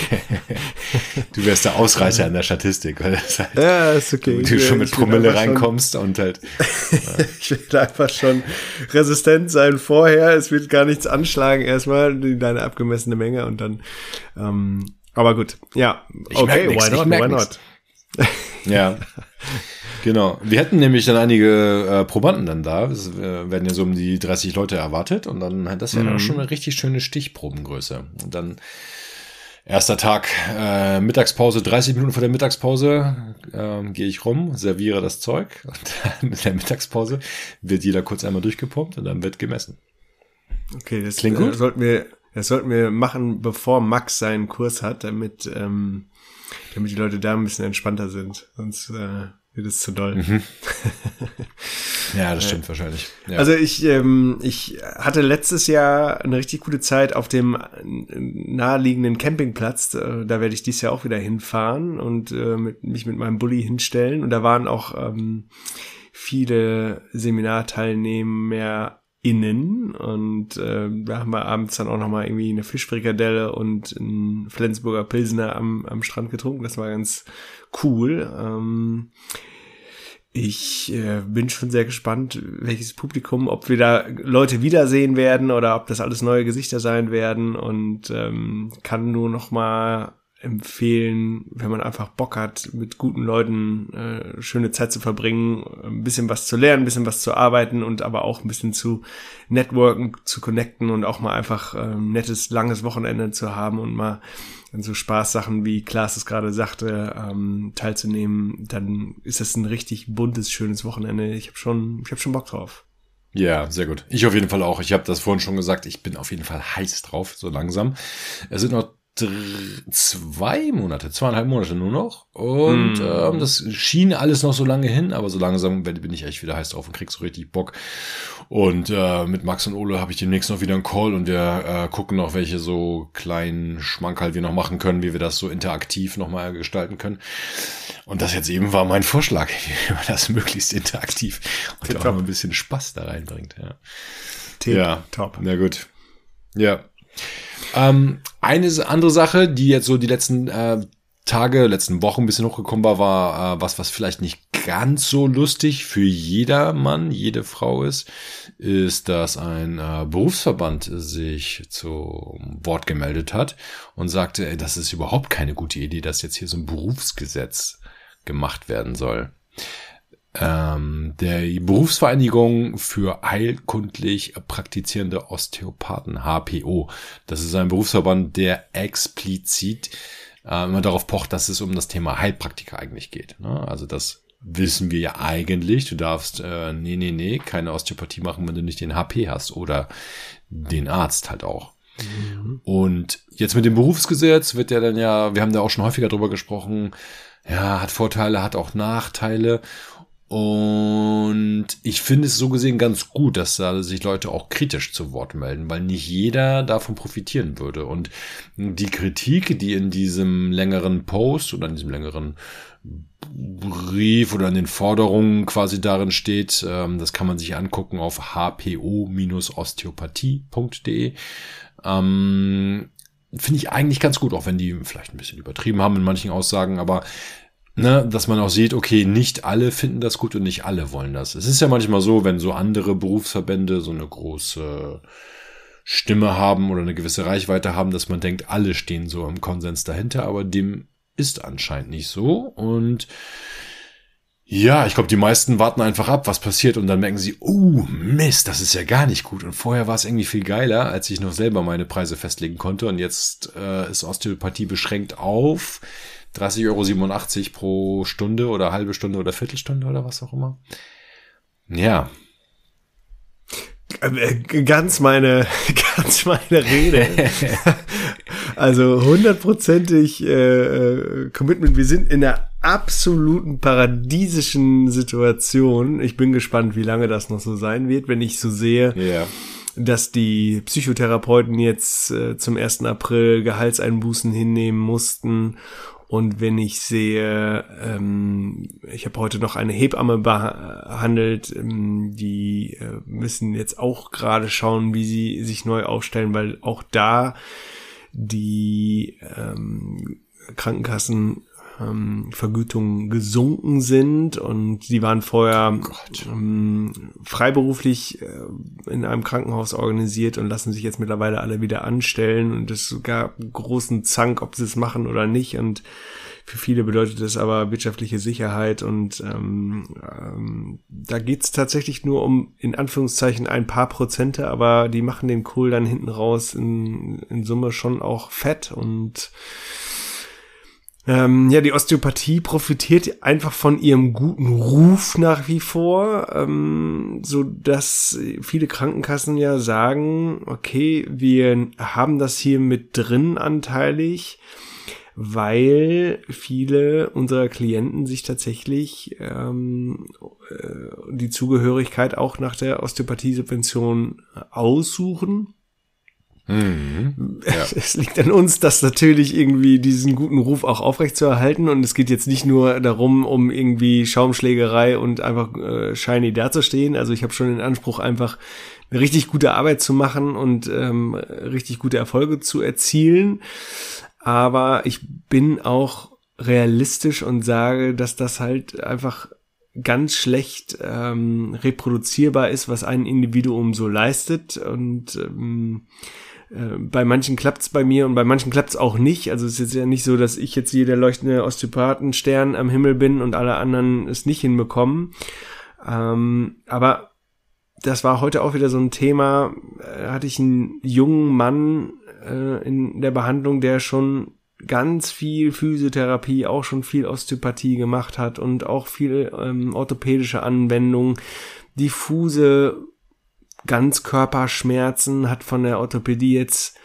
Du wärst der Ausreißer in der Statistik, weil das halt, ja, ist okay. du schon mit Promille reinkommst schon, und halt. Ja. Ich will einfach schon resistent sein vorher. Es wird gar nichts anschlagen. Erstmal deine abgemessene Menge und dann, ähm, aber gut. Ja, ich okay, nix, why not, why not? Ja, genau. Wir hätten nämlich dann einige äh, Probanden dann da. Es äh, werden ja so um die dreißig Leute erwartet und dann, das wäre mhm. dann schon eine richtig schöne Stichprobengröße. Und dann erster Tag, äh, Mittagspause, dreißig Minuten vor der Mittagspause äh, gehe ich rum, serviere das Zeug und dann mit der Mittagspause wird jeder kurz einmal durchgepumpt und dann wird gemessen. Okay, das klingt gut. Äh, sollten wir, das sollten wir machen, bevor Max seinen Kurs hat, damit ähm, damit die Leute da ein bisschen entspannter sind. Sonst äh, wird es zu doll. Mhm. Ja, das stimmt äh, wahrscheinlich. Ja. Also ich ähm, ich hatte letztes Jahr eine richtig gute Zeit auf dem naheliegenden Campingplatz. Da werde ich dieses Jahr auch wieder hinfahren und äh, mit, mich mit meinem Bulli hinstellen. Und da waren auch ähm, viele Seminarteilnehmer innen und äh, da haben wir abends dann auch nochmal irgendwie eine Fischfrikadelle und ein Flensburger Pilsner am, am Strand getrunken. Das war ganz cool. Ähm, ich äh, bin schon sehr gespannt, welches Publikum, ob wir da Leute wiedersehen werden oder ob das alles neue Gesichter sein werden und ähm, kann nur nochmal empfehlen, wenn man einfach Bock hat, mit guten Leuten äh, schöne Zeit zu verbringen, ein bisschen was zu lernen, ein bisschen was zu arbeiten und aber auch ein bisschen zu networken, zu connecten und auch mal einfach äh, ein nettes, langes Wochenende zu haben und mal an so Spaßsachen, wie Klaas es gerade sagte, ähm, teilzunehmen, dann ist das ein richtig buntes, schönes Wochenende. Ich habe schon, ich habe schon Bock drauf. Ja, sehr gut. Ich auf jeden Fall auch. Ich habe das vorhin schon gesagt, ich bin auf jeden Fall heiß drauf, so langsam. Es sind noch zwei Monate, zweieinhalb Monate nur noch. Und mm. ähm, das schien alles noch so lange hin, aber so langsam bin ich echt wieder heiß drauf und krieg so richtig Bock. Und äh, mit Max und Ole habe ich demnächst noch wieder einen Call und wir äh, gucken noch, welche so kleinen Schmankerl wir noch machen können, wie wir das so interaktiv nochmal gestalten können. Und das jetzt eben war mein Vorschlag, wie man das möglichst interaktiv und Tip auch noch ein bisschen Spaß da reinbringt. Ja, Tip ja. Top. Na gut. Ja. Ähm, eine andere Sache, die jetzt so die letzten äh, Tage, letzten Wochen ein bisschen hochgekommen war, war äh, was, was vielleicht nicht ganz so lustig für jeder Mann, jede Frau ist, ist, dass ein äh, Berufsverband sich zu Wort gemeldet hat und sagte, ey, das ist überhaupt keine gute Idee, dass jetzt hier so ein Berufsgesetz gemacht werden soll. Ähm, der Berufsvereinigung für heilkundlich praktizierende Osteopathen, H P O. Das ist ein Berufsverband, der explizit äh, immer darauf pocht, dass es um das Thema Heilpraktiker eigentlich geht. Ne? Also das wissen wir ja eigentlich. Du darfst, äh, nee, nee, nee, keine Osteopathie machen, wenn du nicht den H P hast oder den Arzt halt auch. Mhm. Und jetzt mit dem Berufsgesetz wird ja dann ja, wir haben da auch schon häufiger drüber gesprochen, ja, hat Vorteile, hat auch Nachteile. Und ich finde es so gesehen ganz gut, dass da sich Leute auch kritisch zu Wort melden, weil nicht jeder davon profitieren würde. Und die Kritik, die in diesem längeren Post oder in diesem längeren Brief oder in den Forderungen quasi darin steht, das kann man sich angucken auf h p o Bindestrich osteopathie Punkt d e. Ähm, finde ich eigentlich ganz gut, auch wenn die vielleicht ein bisschen übertrieben haben in manchen Aussagen, aber ne, dass man auch sieht, okay, nicht alle finden das gut und nicht alle wollen das. Es ist ja manchmal so, wenn so andere Berufsverbände so eine große Stimme haben oder eine gewisse Reichweite haben, dass man denkt, alle stehen so im Konsens dahinter, aber dem ist anscheinend nicht so. Und ja, ich glaube, die meisten warten einfach ab, was passiert und dann merken sie, oh Mist, das ist ja gar nicht gut. Und vorher war es irgendwie viel geiler, als ich noch selber meine Preise festlegen konnte und jetzt äh, ist Osteopathie beschränkt auf dreißig Euro siebenundachtzig pro Stunde oder halbe Stunde oder Viertelstunde oder was auch immer. Ja. Ganz meine, ganz meine Rede. Also hundertprozentig äh, Commitment. Wir sind in einer absoluten paradiesischen Situation. Ich bin gespannt, wie lange das noch so sein wird, wenn ich so sehe, Ja. dass die Psychotherapeuten jetzt äh, zum ersten April Gehaltseinbußen hinnehmen mussten. Und wenn ich sehe, ähm, ich habe heute noch eine Hebamme behandelt, ähm, die äh, müssen jetzt auch gerade schauen, wie sie sich neu aufstellen, weil auch da die ähm, Krankenkassen ähm, Vergütungen gesunken sind und die waren vorher ähm, freiberuflich äh, in einem Krankenhaus organisiert und lassen sich jetzt mittlerweile alle wieder anstellen und es gab einen großen Zank, ob sie es machen oder nicht und für viele bedeutet das aber wirtschaftliche Sicherheit und ähm, ähm, da geht's tatsächlich nur um in Anführungszeichen ein paar Prozente, aber die machen den Kohl dann hinten raus in, in Summe schon auch fett und Ähm, ja, die Osteopathie profitiert einfach von ihrem guten Ruf nach wie vor, ähm, so dass viele Krankenkassen ja sagen, okay, wir haben das hier mit drin anteilig, weil viele unserer Klienten sich tatsächlich ähm, die Zugehörigkeit auch nach der Osteopathiesubvention aussuchen. Mhm. Ja. Es liegt an uns, das natürlich irgendwie diesen guten Ruf auch aufrechtzuerhalten und es geht jetzt nicht nur darum, um irgendwie Schaumschlägerei und einfach äh, shiny dazustehen. Also ich habe schon den Anspruch, einfach eine richtig gute Arbeit zu machen und ähm, richtig gute Erfolge zu erzielen. Aber ich bin auch realistisch und sage, dass das halt einfach ganz schlecht ähm, reproduzierbar ist, was ein Individuum so leistet und ähm, bei manchen klappt's bei mir und bei manchen klappt's auch nicht. Also es ist jetzt ja nicht so, dass ich jetzt hier der leuchtende Osteopathenstern am Himmel bin und alle anderen es nicht hinbekommen. Ähm, aber das war heute auch wieder so ein Thema. Da hatte ich einen jungen Mann äh, in der Behandlung, der schon ganz viel Physiotherapie, auch schon viel Osteopathie gemacht hat und auch viel ähm, orthopädische Anwendungen, diffuse Ganzkörperschmerzen, hat von der Orthopädie jetzt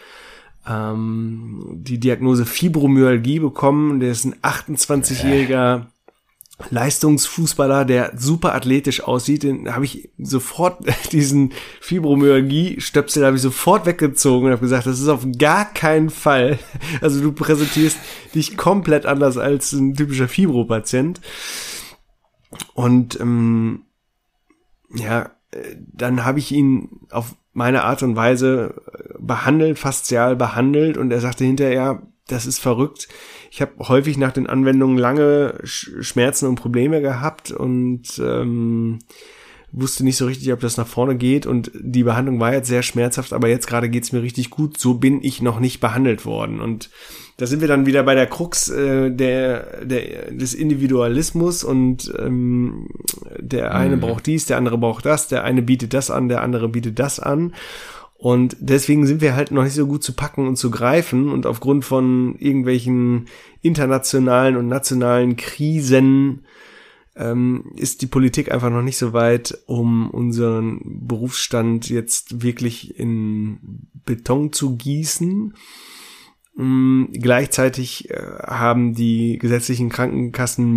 ähm, die Diagnose Fibromyalgie bekommen. Der ist ein achtundzwanzigjähriger Leistungsfußballer, der super athletisch aussieht. Den habe ich sofort, diesen Fibromyalgie-Stöpsel habe ich sofort weggezogen und habe gesagt, das ist auf gar keinen Fall. Also du präsentierst dich komplett anders als ein typischer Fibro-Patient. Und ähm, ja, dann habe ich ihn auf meine Art und Weise behandelt, faszial behandelt und er sagte hinterher, das ist verrückt. Ich habe häufig nach den Anwendungen lange Schmerzen und Probleme gehabt und ähm, wusste nicht so richtig, ob das nach vorne geht und die Behandlung war jetzt sehr schmerzhaft, aber jetzt gerade geht's mir richtig gut. So bin ich noch nicht behandelt worden und da sind wir dann wieder bei der Krux äh, der, der des Individualismus und ähm, der eine mhm. braucht dies, der andere braucht das, der eine bietet das an, der andere bietet das an und deswegen sind wir halt noch nicht so gut zu packen und zu greifen und aufgrund von irgendwelchen internationalen und nationalen Krisen ähm, ist die Politik einfach noch nicht so weit, um unseren Berufsstand jetzt wirklich in Beton zu gießen. Ähm, gleichzeitig äh, haben die gesetzlichen Krankenkassen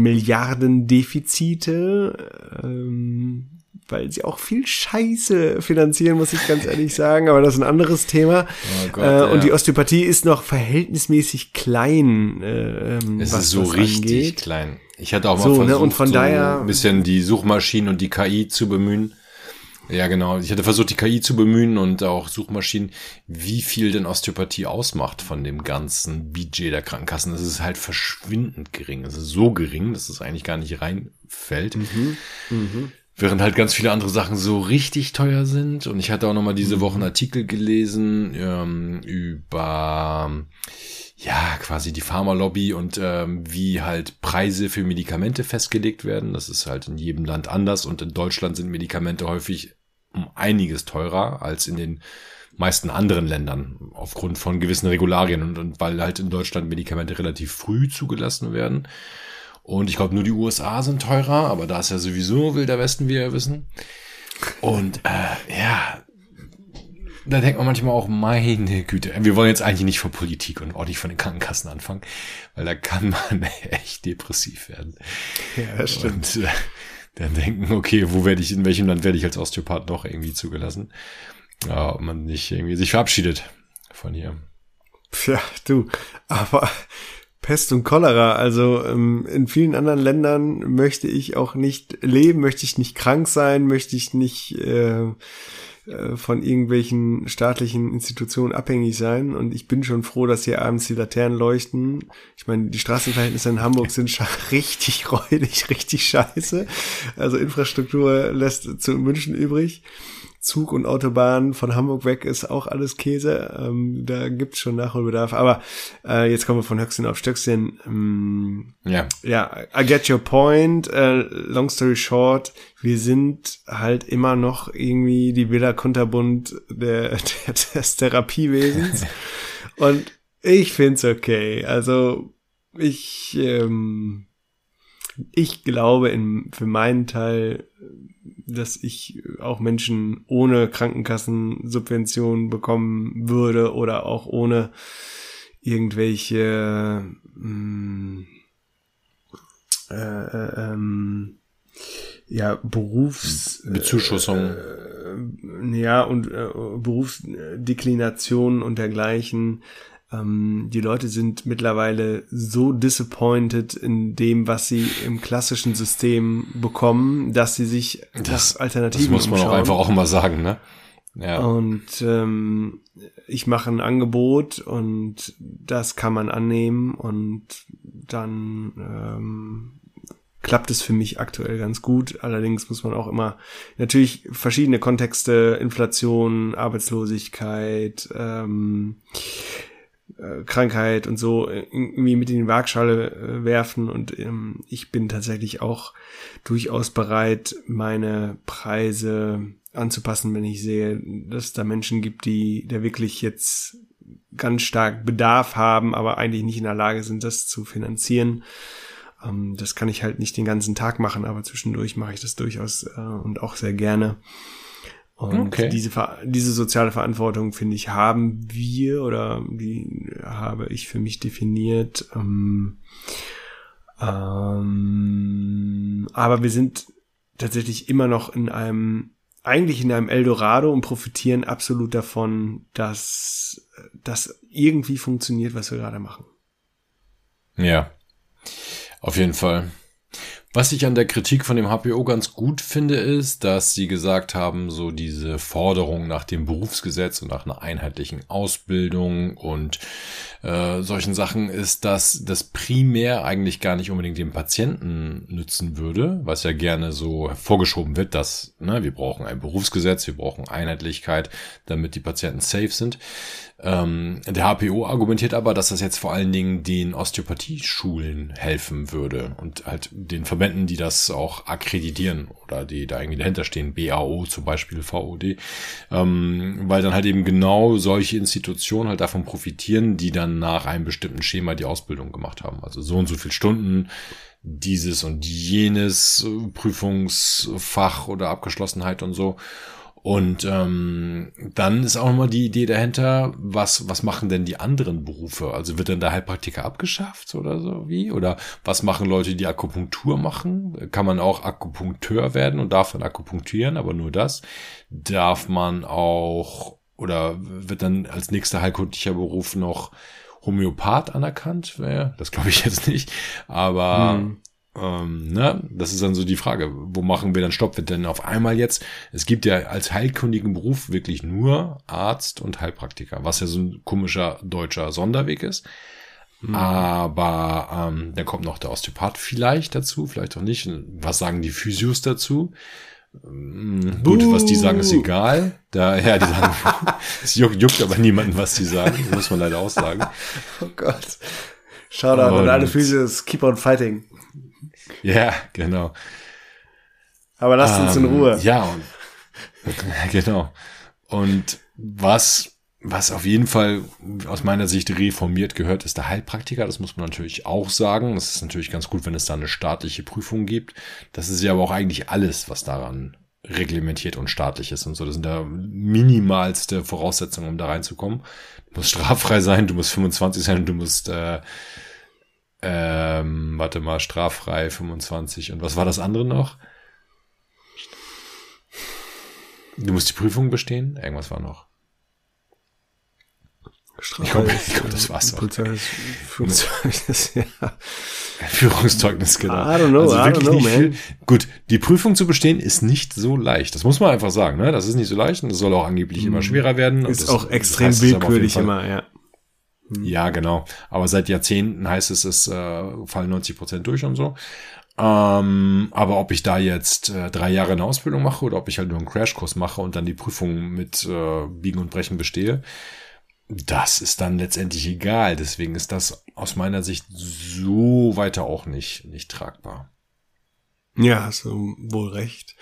Milliardendefizite, ähm, weil sie auch viel Scheiße finanzieren, muss ich ganz ehrlich sagen, aber das ist ein anderes Thema. Oh Gott, äh, und ja. Die Osteopathie ist noch verhältnismäßig klein, äh, es was ist so das richtig angeht. klein. Ich hatte auch mal so, versucht, ne, und von so daher, ein bisschen die Suchmaschinen und die K I zu bemühen. Ja, genau. Ich hatte versucht, die K I zu bemühen und auch Suchmaschinen, wie viel denn Osteopathie ausmacht von dem ganzen Budget der Krankenkassen. Das ist halt verschwindend gering. Es ist so gering, dass es eigentlich gar nicht reinfällt. Mhm. Mhm. Während halt ganz viele andere Sachen so richtig teuer sind. Und ich hatte auch nochmal diese Woche einen Artikel gelesen ähm, über ja quasi die Pharmalobby und ähm, wie halt Preise für Medikamente festgelegt werden. Das ist halt in jedem Land anders. Und in Deutschland sind Medikamente häufig um einiges teurer als in den meisten anderen Ländern aufgrund von gewissen Regularien. Und, und weil halt in Deutschland Medikamente relativ früh zugelassen werden. Und ich glaube, nur die U S A sind teurer, aber da ist ja sowieso Wilder Westen, wie wir wissen. Und äh, ja, da denkt man manchmal auch, meine Güte, wir wollen jetzt eigentlich nicht von Politik und auch nicht von den Krankenkassen anfangen, weil da kann man echt depressiv werden. Ja, das stimmt. Und äh, dann denken, okay, wo werde ich, in welchem Land werde ich als Osteopath noch irgendwie zugelassen? Ja, ob man nicht irgendwie sich verabschiedet von hier. Ja, du, aber Pest und Cholera, also ähm, in vielen anderen Ländern möchte ich auch nicht leben, möchte ich nicht krank sein, möchte ich nicht äh, äh, von irgendwelchen staatlichen Institutionen abhängig sein, und ich bin schon froh, dass hier abends die Laternen leuchten. Ich meine, die Straßenverhältnisse in Hamburg sind schon richtig räudig, richtig scheiße, also Infrastruktur lässt zu wünschen übrig. Zug und Autobahn von Hamburg weg ist auch alles Käse. Ähm, da gibt's schon Nachholbedarf. Aber äh, jetzt kommen wir von Höchstchen auf Stöckchen. Ähm, ja. Ja, I get your point. Äh, long story short, wir sind halt immer noch irgendwie die Villa Kunterbund der, der, des Therapiewesens. Und ich find's okay. Also ich ähm, ich glaube in, für meinen Teil, dass ich auch Menschen ohne Krankenkassensubventionen bekommen würde oder auch ohne irgendwelche mh, äh, ähm, ja Berufs Bezuschussung äh, ja und äh, Berufsdeklinationen und dergleichen. Die Leute sind mittlerweile so disappointed in dem, was sie im klassischen System bekommen, dass sie sich das, nach Alternativen Das muss man umschauen. auch einfach auch immer sagen, ne? Ja. Und ähm, ich mache ein Angebot und das kann man annehmen, und dann ähm, klappt es für mich aktuell ganz gut. Allerdings muss man auch immer natürlich verschiedene Kontexte, Inflation, Arbeitslosigkeit, ähm, Krankheit und so irgendwie mit in die Waagschale werfen, und ähm, ich bin tatsächlich auch durchaus bereit, meine Preise anzupassen, wenn ich sehe, dass es da Menschen gibt, die da wirklich jetzt ganz stark Bedarf haben, aber eigentlich nicht in der Lage sind, das zu finanzieren. Ähm, das kann ich halt nicht den ganzen Tag machen, aber zwischendurch mache ich das durchaus äh, und auch sehr gerne. Und okay. diese, diese soziale Verantwortung, finde ich, haben wir oder die habe ich für mich definiert. Ähm, ähm, aber wir sind tatsächlich immer noch in einem, eigentlich in einem Eldorado und profitieren absolut davon, dass das irgendwie funktioniert, was wir gerade machen. Ja, auf jeden Fall. Was ich an der Kritik von dem H P O ganz gut finde, ist, dass sie gesagt haben, so diese Forderung nach dem Berufsgesetz und nach einer einheitlichen Ausbildung und äh, solchen Sachen ist, dass das primär eigentlich gar nicht unbedingt dem Patienten nützen würde, was ja gerne so hervorgeschoben wird, dass ne, wir brauchen ein Berufsgesetz, wir brauchen Einheitlichkeit, damit die Patienten safe sind. Ähm, der H P O argumentiert aber, dass das jetzt vor allen Dingen den Osteopathieschulen helfen würde und halt den Verbänden, die das auch akkreditieren oder die da irgendwie dahinter stehen, B A O zum Beispiel, V O D, ähm, weil dann halt eben genau solche Institutionen halt davon profitieren, die dann nach einem bestimmten Schema die Ausbildung gemacht haben. Also so und so viel Stunden, dieses und jenes Prüfungsfach oder Abgeschlossenheit und so. Und ähm, dann ist auch nochmal die Idee dahinter, was was machen denn die anderen Berufe? Also wird dann der Heilpraktiker abgeschafft oder so wie? Oder was machen Leute, die Akupunktur machen? Kann man auch Akupunkteur werden und darf dann akupunktieren, aber nur das? Darf man auch, oder wird dann als nächster heilkundlicher Beruf noch Homöopath anerkannt? Das glaube ich jetzt nicht, aber... Hm. Ähm, ne? Das ist dann so die Frage, wo machen wir dann Stopp? Wird denn auf einmal jetzt, es gibt ja als heilkundigen Beruf wirklich nur Arzt und Heilpraktiker, was ja so ein komischer deutscher Sonderweg ist. Mhm. Aber ähm, dann kommt noch der Osteopath vielleicht dazu, vielleicht auch nicht. Was sagen die Physios dazu? Ähm, gut, was die sagen, ist egal. Da, ja, die sagen, es juckt, juckt aber niemanden, was die sagen, muss man leider auch sagen. Oh Gott. Shoutout an alle Physios, keep on fighting. Ja, genau. Aber lasst uns in Ruhe. Ja, und, genau. Und was, was auf jeden Fall aus meiner Sicht reformiert gehört, ist der Heilpraktiker. Das muss man natürlich auch sagen. Das ist natürlich ganz gut, wenn es da eine staatliche Prüfung gibt. Das ist ja aber auch eigentlich alles, was daran reglementiert und staatlich ist und so. Das sind da minimalste Voraussetzungen, um da reinzukommen. Du musst straffrei sein, du musst fünfundzwanzig sein und du musst, äh, ähm, warte mal, straffrei fünfundzwanzig. Und was war das andere noch? Du musst die Prüfung bestehen? Irgendwas war noch. Strafe Ich glaube, ist, glaub, das war's. Führungszeugnis, ja. Führungszeugnis, genau. I don't know, also I wirklich don't know, nicht viel. man. Gut, die Prüfung zu bestehen ist nicht so leicht. Das muss man einfach sagen, ne? Das ist nicht so leicht und das soll auch angeblich immer schwerer werden. Ist und das, auch extrem das heißt, willkürlich immer, ja. Ja, genau. Aber seit Jahrzehnten heißt es, es äh, fallen neunzig Prozent durch und so. Ähm, aber ob ich da jetzt äh, drei Jahre eine Ausbildung mache oder ob ich halt nur einen Crashkurs mache und dann die Prüfung mit äh, Biegen und Brechen bestehe, das ist dann letztendlich egal. Deswegen ist das aus meiner Sicht so weiter auch nicht, nicht tragbar. Ja, hast du wohl recht.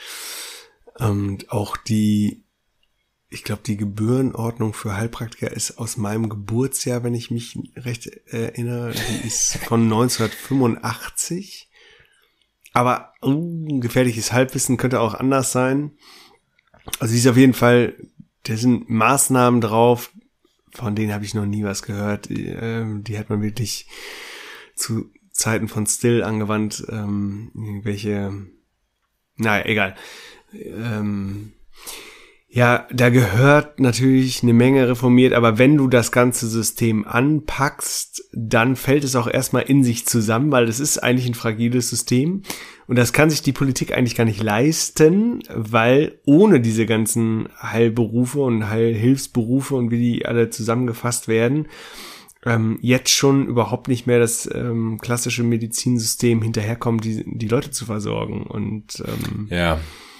Und auch die, ich glaube, die Gebührenordnung für Heilpraktiker ist aus meinem Geburtsjahr, wenn ich mich recht erinnere. Die ist von neunzehnhundertfünfundachtzig. Aber uh, gefährliches Halbwissen könnte auch anders sein. Also die ist auf jeden Fall, da sind Maßnahmen drauf, von denen habe ich noch nie was gehört. Die, äh, die hat man wirklich zu Zeiten von Still angewandt. Ähm, irgendwelche, naja, egal. Ähm, ja, da gehört natürlich eine Menge reformiert, aber wenn du das ganze System anpackst, dann fällt es auch erstmal in sich zusammen, weil es ist eigentlich ein fragiles System und das kann sich die Politik eigentlich gar nicht leisten, weil ohne diese ganzen Heilberufe und Heilhilfsberufe und wie die alle zusammengefasst werden, ähm, jetzt schon überhaupt nicht mehr das ähm, klassische Medizinsystem hinterherkommt, die, die Leute zu versorgen und ähm, ja.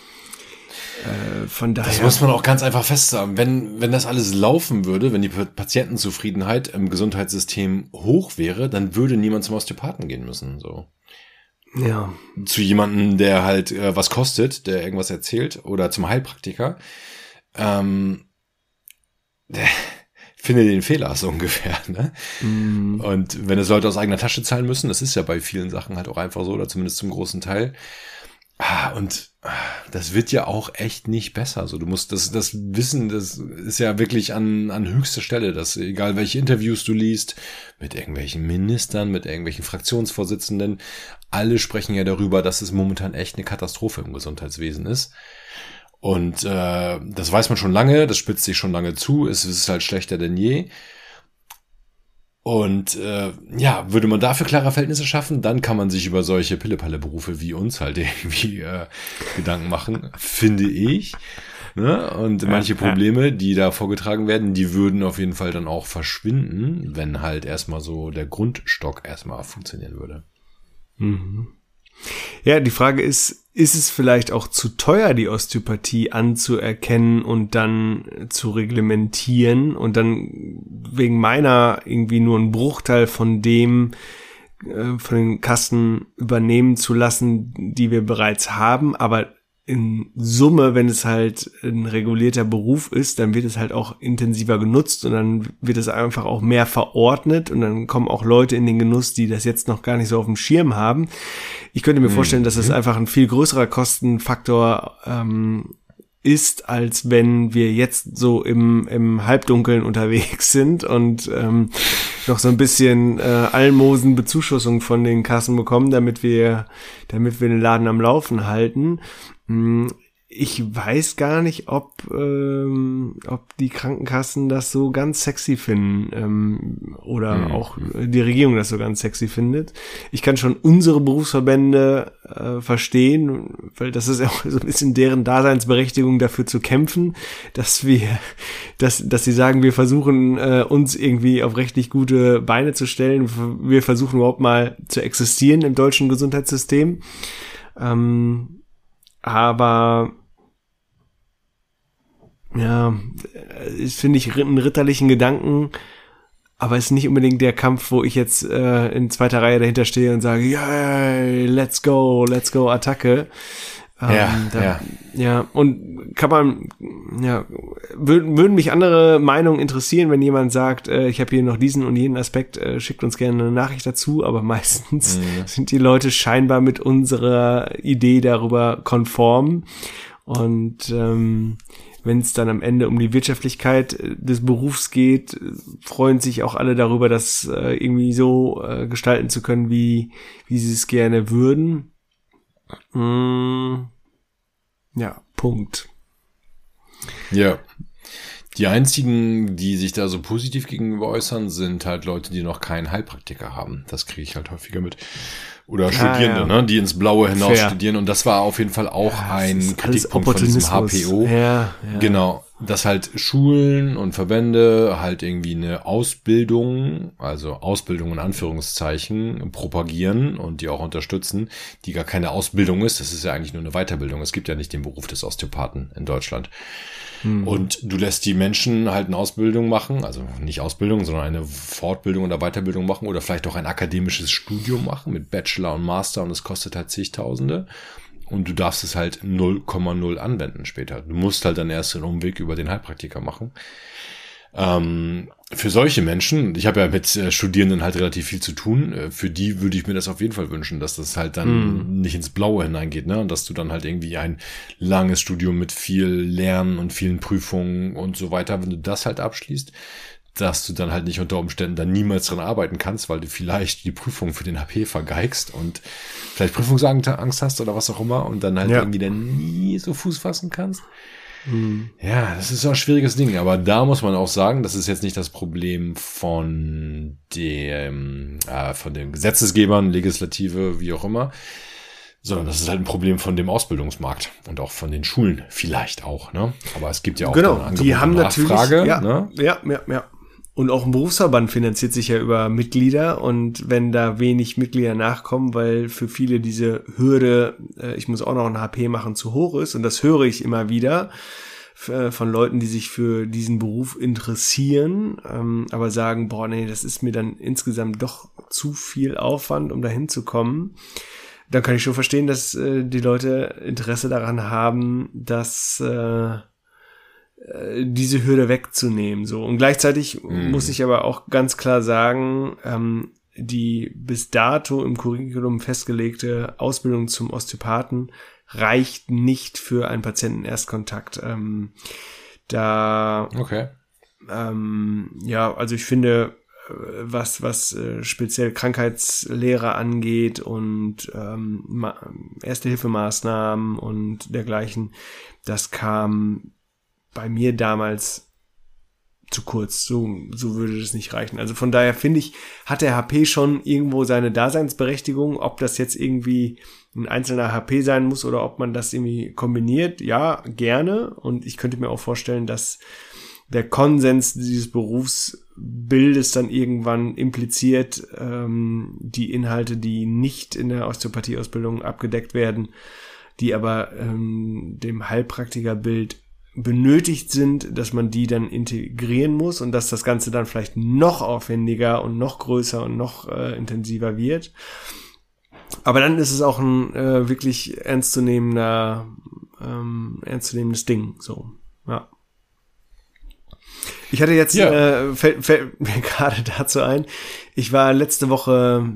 Äh, von daher. Das muss man auch ganz einfach festsagen. Wenn, wenn das alles laufen würde, wenn die Patientenzufriedenheit im Gesundheitssystem hoch wäre, dann würde niemand zum Osteopathen gehen müssen, so. Ja. Zu jemandem, der halt äh, was kostet, der irgendwas erzählt, oder zum Heilpraktiker. Ähm, der, finde den Fehler so ungefähr, ne? Mm. Und wenn es Leute aus eigener Tasche zahlen müssen, das ist ja bei vielen Sachen halt auch einfach so, oder zumindest zum großen Teil. Ah, und das wird ja auch echt nicht besser. So, du musst das, das Wissen, das ist ja wirklich an, an höchster Stelle, dass egal welche Interviews du liest, mit irgendwelchen Ministern, mit irgendwelchen Fraktionsvorsitzenden, alle sprechen ja darüber, dass es momentan echt eine Katastrophe im Gesundheitswesen ist. Und äh, das weiß man schon lange, das spitzt sich schon lange zu, es ist halt schlechter denn je. Und äh, ja, würde man dafür klare Verhältnisse schaffen, dann kann man sich über solche Pille-Palle-Berufe wie uns halt irgendwie äh, Gedanken machen, finde ich. Ne? Und manche Probleme, die da vorgetragen werden, die würden auf jeden Fall dann auch verschwinden, wenn halt erstmal so der Grundstock erstmal funktionieren würde. Mhm. Ja, die Frage ist, ist es vielleicht auch zu teuer, die Osteopathie anzuerkennen und dann zu reglementieren und dann wegen meiner irgendwie nur einen Bruchteil von dem, äh, von den Kassen übernehmen zu lassen, die wir bereits haben, aber in Summe, wenn es halt ein regulierter Beruf ist, dann wird es halt auch intensiver genutzt und dann wird es einfach auch mehr verordnet und dann kommen auch Leute in den Genuss, die das jetzt noch gar nicht so auf dem Schirm haben. Ich könnte mir mhm. vorstellen, dass das einfach ein viel größerer Kostenfaktor ähm, ist, als wenn wir jetzt so im, im Halbdunkeln unterwegs sind und ähm, noch so ein bisschen äh, Almosenbezuschussung von den Kassen bekommen, damit wir, damit wir den Laden am Laufen halten. Ich weiß gar nicht, ob ähm, ob die Krankenkassen das so ganz sexy finden ähm, oder mhm. auch die Regierung das so ganz sexy findet. Ich kann schon unsere Berufsverbände äh, verstehen, weil das ist auch so ein bisschen deren Daseinsberechtigung, dafür zu kämpfen, dass wir, dass dass sie sagen, wir versuchen äh, uns irgendwie auf rechtlich gute Beine zu stellen. Wir versuchen überhaupt mal zu existieren im deutschen Gesundheitssystem. Ähm, Aber ja, ich finde ich einen ritterlichen Gedanken, aber es ist nicht unbedingt der Kampf, wo ich jetzt äh, in zweiter Reihe dahinter stehe und sage, yeah, let's go, let's go, Attacke. Ähm, ja, da, ja. Ja, und kann man, ja, würden, würden mich andere Meinungen interessieren, wenn jemand sagt, äh, ich habe hier noch diesen und jenen Aspekt, äh, schickt uns gerne eine Nachricht dazu, aber meistens mhm. sind die Leute scheinbar mit unserer Idee darüber konform. Und ähm, wenn es dann am Ende um die Wirtschaftlichkeit des Berufs geht, freuen sich auch alle darüber, das äh, irgendwie so äh, gestalten zu können, wie wie sie es gerne würden. Mm, ja, Punkt. Ja. Die einzigen, die sich da so positiv gegenüber äußern, sind halt Leute, die noch keinen Heilpraktiker haben. Das kriege ich halt häufiger mit. Oder ah, Studierende, ja. ne, die ins Blaue hinaus Fair. studieren. Und das war auf jeden Fall auch ja, ein Kritikpunkt von diesem H P O. Ja, ja. Genau. Dass halt Schulen und Verbände halt irgendwie eine Ausbildung, also Ausbildung in Anführungszeichen, propagieren und die auch unterstützen, die gar keine Ausbildung ist. Das ist ja eigentlich nur eine Weiterbildung. Es gibt ja nicht den Beruf des Osteopathen in Deutschland. Hm. Und du lässt die Menschen halt eine Ausbildung machen, also nicht Ausbildung, sondern eine Fortbildung oder Weiterbildung machen oder vielleicht auch ein akademisches Studium machen mit Bachelor und Master und es kostet halt zigtausende. Und du darfst es halt null Komma null anwenden später. Du musst halt dann erst den Umweg über den Heilpraktiker machen. Ähm, für solche Menschen, ich habe ja mit äh, Studierenden halt relativ viel zu tun, äh, für die würde ich mir das auf jeden Fall wünschen, dass das halt dann mm. nicht ins Blaue hineingeht, ne? Und dass du dann halt irgendwie ein langes Studium mit viel Lernen und vielen Prüfungen und so weiter, wenn du das halt abschließt, dass du dann halt nicht unter Umständen dann niemals dran arbeiten kannst, weil du vielleicht die Prüfung für den H P vergeigst und vielleicht Prüfungsangst hast oder was auch immer und dann halt ja. irgendwie dann nie so Fuß fassen kannst. Mhm. Ja, das ist so ein schwieriges Ding, aber da muss man auch sagen, das ist jetzt nicht das Problem von dem, äh, von den Gesetzesgebern, Legislative, wie auch immer, sondern das ist halt ein Problem von dem Ausbildungsmarkt und auch von den Schulen vielleicht auch, ne? Aber es gibt ja auch genau, dann Angebot die haben und Nachfrage, natürlich, ja, ne? ja, ja, ja. Und auch ein Berufsverband finanziert sich ja über Mitglieder und wenn da wenig Mitglieder nachkommen, weil für viele diese Hürde, äh, ich muss auch noch ein H P machen, zu hoch ist und das höre ich immer wieder äh, von Leuten, die sich für diesen Beruf interessieren, ähm, aber sagen, boah, nee, das ist mir dann insgesamt doch zu viel Aufwand, um da hinzukommen. Dann kann ich schon verstehen, dass äh, die Leute Interesse daran haben, dass äh, diese Hürde wegzunehmen, so. Und gleichzeitig mm. muss ich aber auch ganz klar sagen, ähm, die bis dato im Curriculum festgelegte Ausbildung zum Osteopathen reicht nicht für einen Patienten-Erstkontakt. Ähm, da, okay. ähm, ja, also ich finde, was, was äh, speziell Krankheitslehre angeht und ähm, Ma- Erste-Hilfemaßnahmen und dergleichen, das kam bei mir damals zu kurz. So, so würde das nicht reichen. Also von daher finde ich, hat der H P schon irgendwo seine Daseinsberechtigung. Ob das jetzt irgendwie ein einzelner H P sein muss oder ob man das irgendwie kombiniert, ja, gerne. Und ich könnte mir auch vorstellen, dass der Konsens dieses Berufsbildes dann irgendwann impliziert, ähm, die Inhalte, die nicht in der Osteopathieausbildung abgedeckt werden, die aber ähm, dem Heilpraktikerbild benötigt sind, dass man die dann integrieren muss und dass das Ganze dann vielleicht noch aufwendiger und noch größer und noch äh, intensiver wird. Aber dann ist es auch ein äh, wirklich ernstzunehmender, ähm, ernstzunehmendes Ding. So, ja. Ich hatte jetzt, ja. äh, fällt, fällt mir gerade dazu ein, ich war letzte Woche,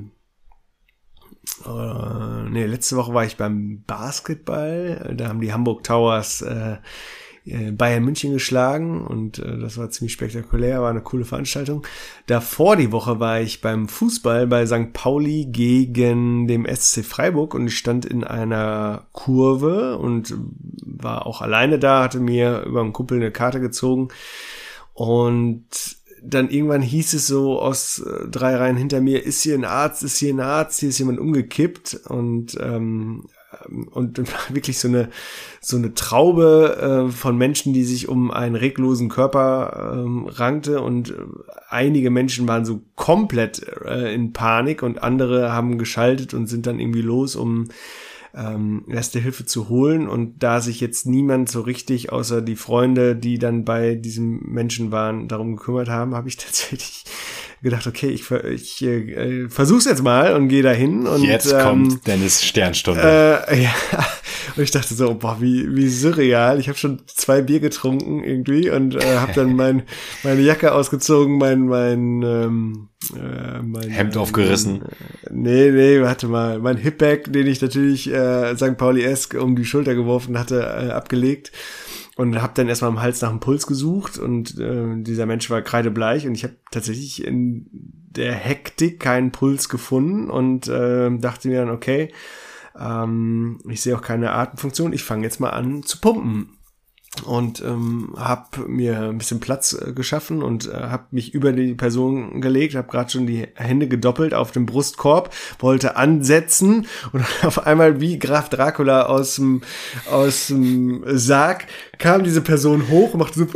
äh, nee, letzte Woche war ich beim Basketball, da haben die Hamburg Towers äh, Bayern München geschlagen und äh, das war ziemlich spektakulär, war eine coole Veranstaltung. Davor die Woche war ich beim Fußball bei Sankt Pauli gegen dem S C Freiburg und ich stand in einer Kurve und war auch alleine da, hatte mir über einen Kumpel eine Karte gezogen und dann irgendwann hieß es so aus äh, drei Reihen hinter mir, ist hier ein Arzt, ist hier ein Arzt, hier ist jemand umgekippt und ähm, und wirklich so eine so eine Traube äh, von Menschen, die sich um einen reglosen Körper ähm, rankte und äh, einige Menschen waren so komplett äh, in Panik und andere haben geschaltet und sind dann irgendwie los, um ähm, Erste Hilfe zu holen und da sich jetzt niemand so richtig, außer die Freunde, die dann bei diesem Menschen waren, darum gekümmert haben, habe ich tatsächlich gedacht, okay, ich, ich äh, versuch's jetzt mal und gehe da hin. Und jetzt ähm, kommt Dennis Sternstunde. Äh, ja, und ich dachte so, boah, wie, wie surreal. Ich habe schon zwei Bier getrunken irgendwie und äh, habe dann mein, meine Jacke ausgezogen, mein, mein, ähm, äh, mein Hemd aufgerissen. Äh, nee, nee, warte mal, mein Hipbag, den ich natürlich äh, Sankt Pauli-esk um die Schulter geworfen hatte, äh, abgelegt. Und habe dann erstmal am Hals nach dem Puls gesucht und äh, dieser Mensch war kreidebleich und ich habe tatsächlich in der Hektik keinen Puls gefunden und äh, dachte mir dann, okay, ähm, ich sehe auch keine Atemfunktion, ich fange jetzt mal an zu pumpen. Und ähm, habe mir ein bisschen Platz äh, geschaffen und äh, habe mich über die Person gelegt, habe gerade schon die Hände gedoppelt auf dem Brustkorb, wollte ansetzen und auf einmal wie Graf Dracula aus dem aus dem Sarg kam diese Person hoch und machte so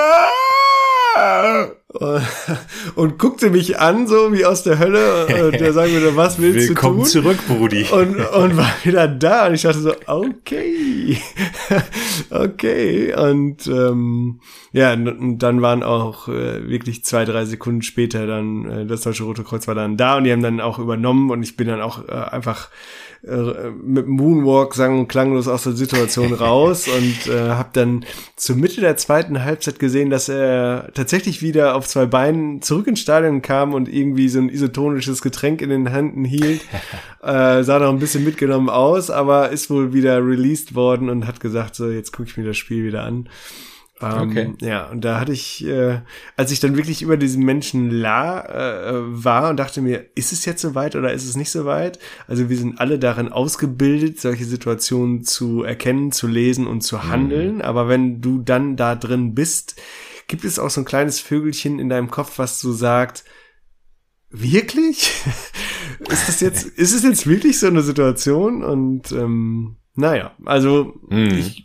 und guckte mich an, so wie aus der Hölle. Und der sagte mir, was willst Willkommen du tun? zurück, Brudi. Und, und war wieder da. Und ich dachte so, okay. okay. Und ähm, ja, und dann waren auch äh, wirklich zwei, drei Sekunden später dann, äh, das Deutsche Rote Kreuz war dann da und die haben dann auch übernommen und ich bin dann auch äh, einfach äh, mit Moonwalk sang- und klanglos aus der Situation raus und äh, habe dann zur Mitte der zweiten Halbzeit gesehen, dass er tatsächlich wieder auf zwei Beinen zurück ins Stadion kam und irgendwie so ein isotonisches Getränk in den Händen hielt. äh, sah noch ein bisschen mitgenommen aus, aber ist wohl wieder released worden und hat gesagt, so jetzt gucke ich mir das Spiel wieder an. Ähm, Okay. Ja, und da hatte ich, äh, als ich dann wirklich über diesen Menschen la, äh, war und dachte mir, ist es jetzt soweit oder ist es nicht soweit? Also wir sind alle darin ausgebildet, solche Situationen zu erkennen, zu lesen und zu handeln. Mhm. Aber wenn du dann da drin bist, gibt es auch so ein kleines Vögelchen in deinem Kopf, was so sagt, wirklich? ist das jetzt, ist es jetzt wirklich so eine Situation? Und ähm, naja, also mhm. ich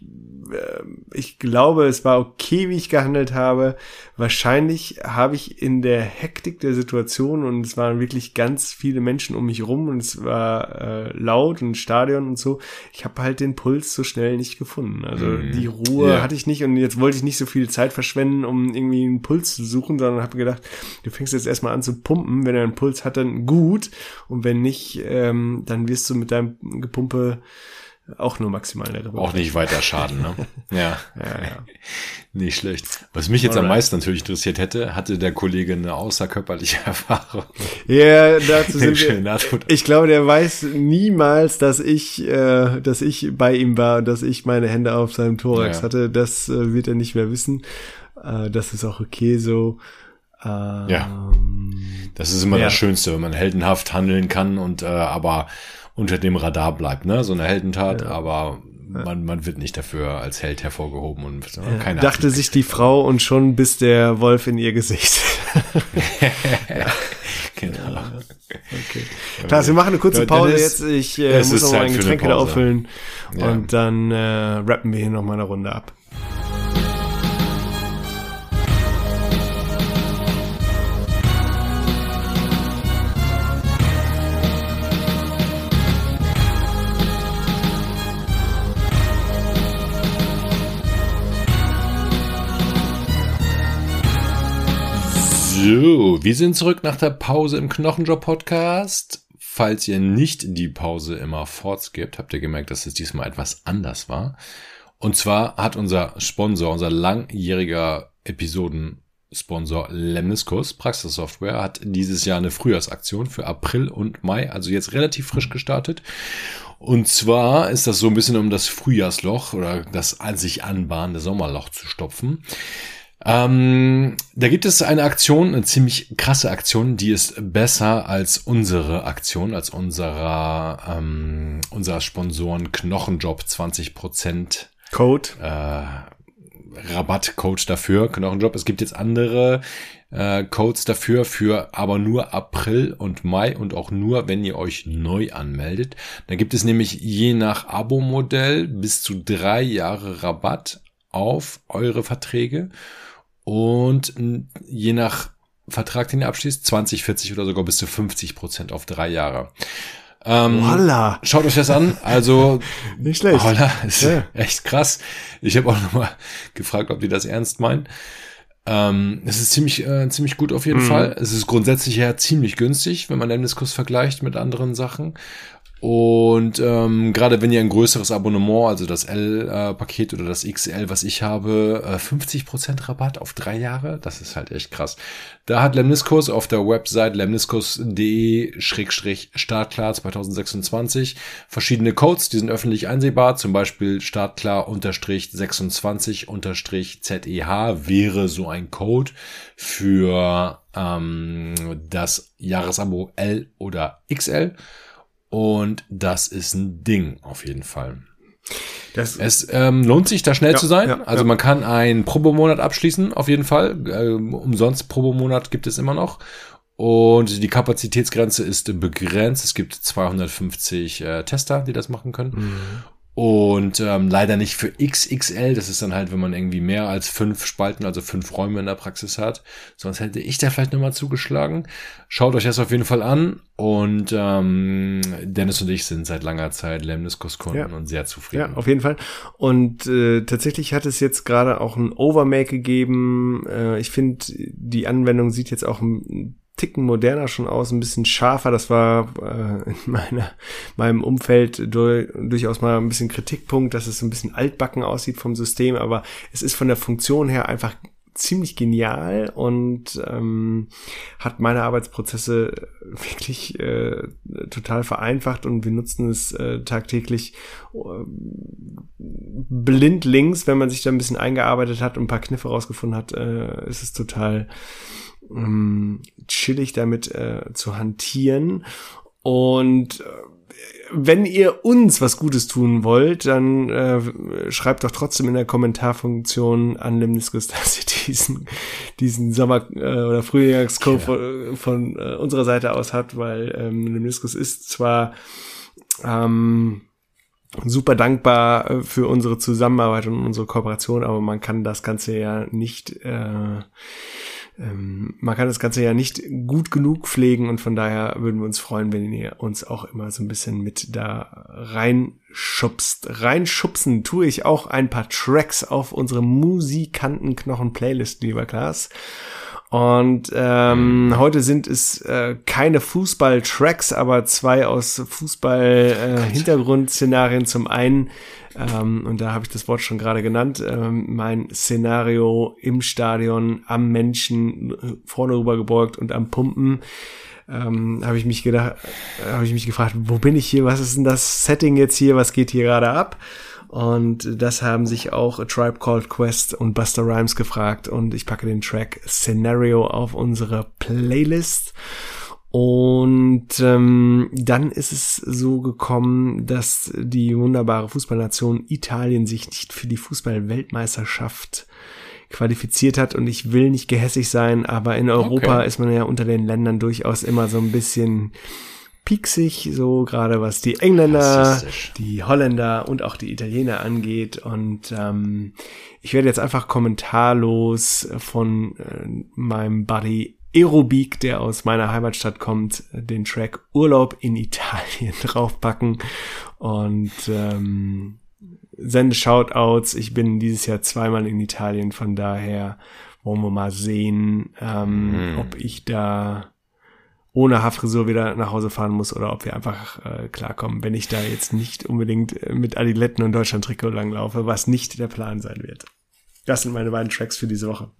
ich glaube, es war okay, wie ich gehandelt habe. Wahrscheinlich habe ich in der Hektik der Situation und es waren wirklich ganz viele Menschen um mich rum und es war äh, laut und Stadion und so. Ich habe halt den Puls so schnell nicht gefunden. Also mm. die Ruhe yeah. hatte ich nicht und jetzt wollte ich nicht so viel Zeit verschwenden, um irgendwie einen Puls zu suchen, sondern habe gedacht, du fängst jetzt erstmal an zu pumpen. Wenn er einen Puls hat, dann gut und wenn nicht, ähm, dann wirst du mit deinem Gepumpe auch nur maximal in der Republik. Auch nicht weiter schaden, ne? Ja. ja, ja. Nicht schlecht. Was mich jetzt Alright. am meisten natürlich interessiert hätte, hatte der Kollege eine außerkörperliche Erfahrung? Ja, dazu sind wir, ich glaube, der weiß niemals, dass ich, äh, dass ich bei ihm war und dass ich meine Hände auf seinem Thorax ja. hatte. Das äh, wird er nicht mehr wissen. Äh, das ist auch okay so. Ähm, ja. Das ist immer ja. das Schönste, wenn man heldenhaft handeln kann und äh, aber unter dem Radar bleibt, ne? So eine Heldentat, ja. aber man, man wird nicht dafür als Held hervorgehoben und ja. keine dachte sich die Frau und schon bis der Wolf in ihr Gesicht. ja. Genau. Okay. Klar, wir machen eine kurze Pause jetzt. Ich äh, muss noch mal ein Getränk wieder auffüllen ja. und dann äh, rappen wir hier noch mal eine Runde ab. So, wir sind zurück nach der Pause im Knochenjob-Podcast. Falls ihr nicht die Pause immer fortskippt, habt ihr gemerkt, dass es diesmal etwas anders war. Und zwar hat unser Sponsor, unser langjähriger Episodensponsor Lemniskus, Praxissoftware, hat dieses Jahr eine Frühjahrsaktion für April und Mai, also jetzt relativ frisch gestartet. Und zwar ist das so ein bisschen, um das Frühjahrsloch oder das an sich anbahnende Sommerloch zu stopfen. Ähm, da gibt es eine Aktion, eine ziemlich krasse Aktion, die ist besser als unsere Aktion, als unserer, ähm, unserer Sponsoren Knochenjob zwanzig Prozent Code, äh, Rabattcode dafür, Knochenjob. Es gibt jetzt andere äh, Codes dafür, für aber nur April und Mai und auch nur, wenn ihr euch neu anmeldet. Da gibt es nämlich je nach Abo-Modell bis zu drei Jahre Rabatt auf eure Verträge. Und je nach Vertrag, den ihr abschließt, zwanzig, vierzig oder sogar bis zu fünfzig Prozent auf drei Jahre. Ähm, Holla. Schaut euch das an. Also nicht schlecht. Holla, ist ja. echt krass. Ich habe auch nochmal gefragt, ob die das ernst meinen. Ähm, es ist ziemlich, äh, ziemlich gut auf jeden mhm. Fall. Es ist grundsätzlich ja ziemlich günstig, wenn man Lemniscus vergleicht mit anderen Sachen. Und ähm, gerade wenn ihr ein größeres Abonnement, also das L-Paket äh, oder das X L, was ich habe, äh, fünfzig Prozent Rabatt auf drei Jahre, das ist halt echt krass. Da hat Lemniscus auf der Website lemniscus punkt de Schrägstrich startklar zwanzig sechsundzwanzig verschiedene Codes, die sind öffentlich einsehbar, zum Beispiel startklar unterstrich sechsundzwanzig unterstrich Z E H wäre so ein Code für ähm, das Jahresabo L oder X L. Und das ist ein Ding auf jeden Fall. Das es ähm, lohnt sich, da schnell ja, zu sein. Ja, also ja. Man kann einen Probemonat abschließen, auf jeden Fall. Ähm, umsonst Probemonat gibt es immer noch. Und die Kapazitätsgrenze ist begrenzt. Es gibt zweihundertfünfzig äh, Tester, die das machen können. Mhm. Und ähm, leider nicht für X X L. Das ist dann halt, wenn man irgendwie mehr als fünf Spalten, also fünf Räume in der Praxis hat. Sonst hätte ich da vielleicht nochmal zugeschlagen. Schaut euch das auf jeden Fall an. Und ähm, Dennis und ich sind seit langer Zeit Lemniscus-Kunden ja. und sehr zufrieden. Ja, auf jeden Fall. Und äh, tatsächlich hat es jetzt gerade auch ein Overmake gegeben. Äh, ich finde, die Anwendung sieht jetzt auch ein Ticken moderner schon aus, ein bisschen scharfer. Das war äh, in meiner, meinem Umfeld durch, durchaus mal ein bisschen Kritikpunkt, dass es ein bisschen altbacken aussieht vom System, aber es ist von der Funktion her einfach ziemlich genial und ähm, hat meine Arbeitsprozesse wirklich äh, total vereinfacht und wir nutzen es äh, tagtäglich äh, blindlings, wenn man sich da ein bisschen eingearbeitet hat und ein paar Kniffe rausgefunden hat, äh, ist es total chillig damit äh, zu hantieren. Und äh, wenn ihr uns was Gutes tun wollt, dann äh, schreibt doch trotzdem in der Kommentarfunktion an Lemniscus, dass ihr diesen diesen Sommer- äh, oder Frühjahrscode ja. von, von äh, unserer Seite aus habt, weil ähm, Lemniscus ist zwar ähm, super dankbar für unsere Zusammenarbeit und unsere Kooperation, aber man kann das Ganze ja nicht äh, Ähm, man kann das Ganze ja nicht gut genug pflegen und von daher würden wir uns freuen, wenn ihr uns auch immer so ein bisschen mit da reinschubst. Reinschubsen tue ich auch ein paar Tracks auf unsere Musikantenknochen-Playlist, lieber Klaas. Und ähm, heute sind es äh, keine Fußball-Tracks, aber zwei aus Fußball-Hintergrundszenarien. Äh, Zum einen, ähm, und da habe ich das Wort schon gerade genannt, ähm, mein Szenario im Stadion, am Menschen, vorne rüber gebeugt und am Pumpen. Ähm, habe ich mich gedacht, äh, habe ich mich gefragt, wo bin ich hier? Was ist denn das Setting jetzt hier? Was geht hier gerade ab? Und das haben sich auch A Tribe Called Quest und Busta Rhymes gefragt. Und ich packe den Track Scenario auf unsere Playlist. Und ähm, dann ist es so gekommen, dass die wunderbare Fußballnation Italien sich nicht für die Fußball-Weltmeisterschaft qualifiziert hat. Und ich will nicht gehässig sein, aber in Europa okay. ist man ja unter den Ländern durchaus immer so ein bisschen pieksig, so gerade was die Engländer, die Holländer und auch die Italiener angeht. Und ähm, ich werde jetzt einfach kommentarlos von äh, meinem Buddy Aerobik, der aus meiner Heimatstadt kommt, den Track Urlaub in Italien draufpacken und ähm, sende Shoutouts. Ich bin dieses Jahr zweimal in Italien, von daher wollen wir mal sehen, ähm, mm. ob ich da ohne Haarfrisur wieder nach Hause fahren muss oder ob wir einfach äh, klarkommen, wenn ich da jetzt nicht unbedingt mit Adiletten und Deutschland-Trikot langlaufe, was nicht der Plan sein wird. Das sind meine beiden Tracks für diese Woche.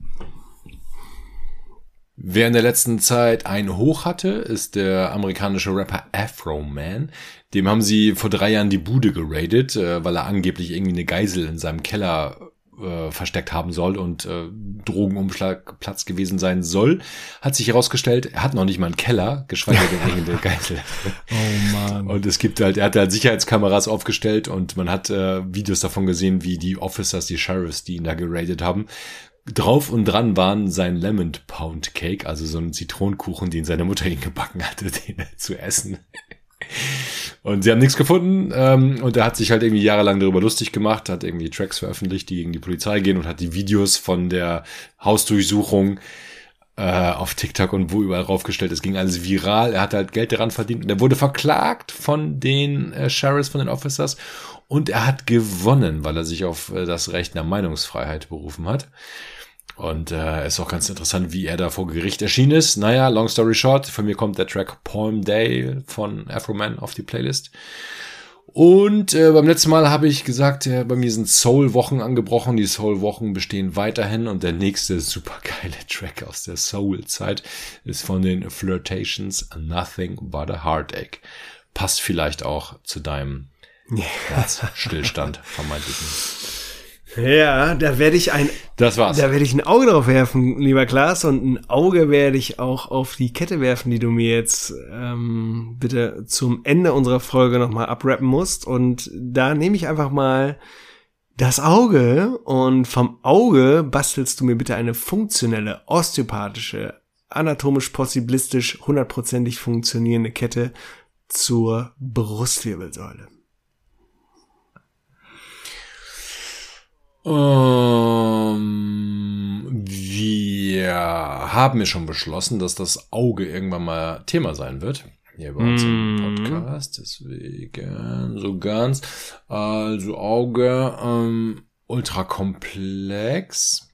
Wer in der letzten Zeit einen Hoch hatte, ist der amerikanische Rapper Afro Man. Dem haben sie vor drei Jahren die Bude geradet, äh, weil er angeblich irgendwie eine Geisel in seinem Keller äh, versteckt haben soll und äh, Drogenumschlagplatz gewesen sein soll. Hat sich herausgestellt, er hat noch nicht mal einen Keller, geschweige denn irgendeine Geisel. Oh Mann. Und es gibt halt, er hat halt Sicherheitskameras aufgestellt und man hat äh, Videos davon gesehen, wie die Officers, die Sheriffs, die ihn da geradet haben, drauf und dran waren sein Lemon Pound Cake, also so ein Zitronenkuchen, den seine Mutter ihn gebacken hatte, den zu essen. Und sie haben nichts gefunden, ähm, und er hat sich halt irgendwie jahrelang darüber lustig gemacht, hat irgendwie Tracks veröffentlicht, die gegen die Polizei gehen und hat die Videos von der Hausdurchsuchung äh, auf TikTok und wo überall raufgestellt. Es ging alles viral, er hat halt Geld daran verdient und er wurde verklagt von den äh, Sheriffs, von den Officers und er hat gewonnen, weil er sich auf äh, das Recht einer Meinungsfreiheit berufen hat. Und äh, ist auch ganz interessant, wie er da vor Gericht erschienen ist. Naja, long story short, von mir kommt der Track Palmdale von Afroman auf die Playlist. Und äh, beim letzten Mal habe ich gesagt, äh, bei mir sind Soul-Wochen angebrochen. Die Soul-Wochen bestehen weiterhin. Und der nächste supergeile Track aus der Soul-Zeit ist von den Flirtations, Nothing But a Heartache. Passt vielleicht auch zu deinem Herzstillstand, vermeintlichen. Ja, da werde ich ein, das war's. Da werde ich ein Auge drauf werfen, lieber Klaas, und ein Auge werde ich auch auf die Kette werfen, die du mir jetzt ähm, bitte zum Ende unserer Folge nochmal abrappen musst. Und da nehme ich einfach mal das Auge und vom Auge bastelst du mir bitte eine funktionelle, osteopathische, anatomisch-possibilistisch, hundertprozentig funktionierende Kette zur Brustwirbelsäule. Um, wir haben ja schon beschlossen, dass das Auge irgendwann mal Thema sein wird. Hier bei uns mm. im Podcast. Deswegen so ganz. Also Auge, ähm, ultra komplex.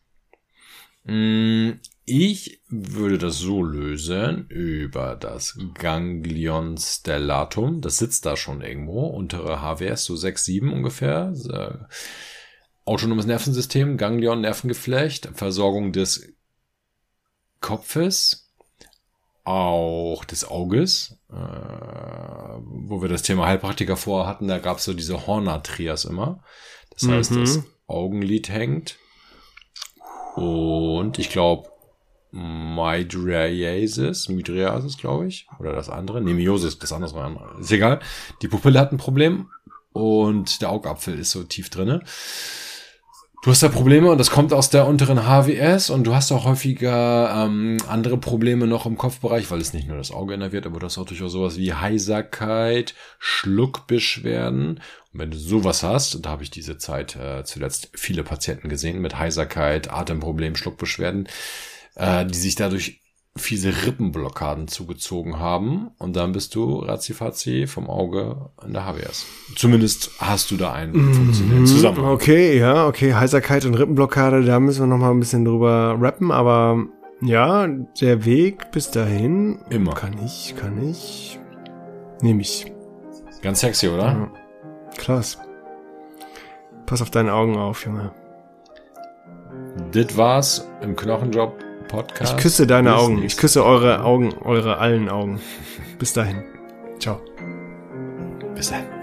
Ich würde das so lösen über das Ganglion stellatum. Das sitzt da schon irgendwo. Untere H W S, so sechs, sieben ungefähr. Autonomes Nervensystem, Ganglion, Nervengeflecht, Versorgung des Kopfes, auch des Auges, äh, wo wir das Thema Heilpraktiker vorher hatten, da gab es so diese Horner-Trias immer. Das heißt, mhm. das Augenlid hängt und ich glaube Mydriasis, Mydriasis, glaube ich, oder das andere, nee, Miosis, das andere war ist egal. Die Pupille hat ein Problem und der Augapfel ist so tief drinne. Du hast da Probleme und das kommt aus der unteren H W S und du hast auch häufiger ähm, andere Probleme noch im Kopfbereich, weil es nicht nur das Auge innerviert, aber du hast auch durchaus sowas wie Heiserkeit, Schluckbeschwerden. Und wenn du sowas hast, da habe ich diese Zeit äh, zuletzt viele Patienten gesehen mit Heiserkeit, Atemproblemen, Schluckbeschwerden, äh, die sich dadurch fiese Rippenblockaden zugezogen haben und dann bist du ratzifatzi vom Auge in der H W S. Zumindest hast du da einen funktionierenden Zusammenhang. Okay, ja, okay, Heiserkeit und Rippenblockade, da müssen wir noch mal ein bisschen drüber rappen, aber ja, der Weg bis dahin immer kann ich, kann ich, nehme ich. Ganz sexy, oder? Ja. Klasse. Pass auf deine Augen auf, Junge. Das war's im Knochenjob Podcast. Ich küsse deine Bis Augen. Ich küsse eure Augen, eure allen Augen. Bis dahin. Ciao. Bis dann.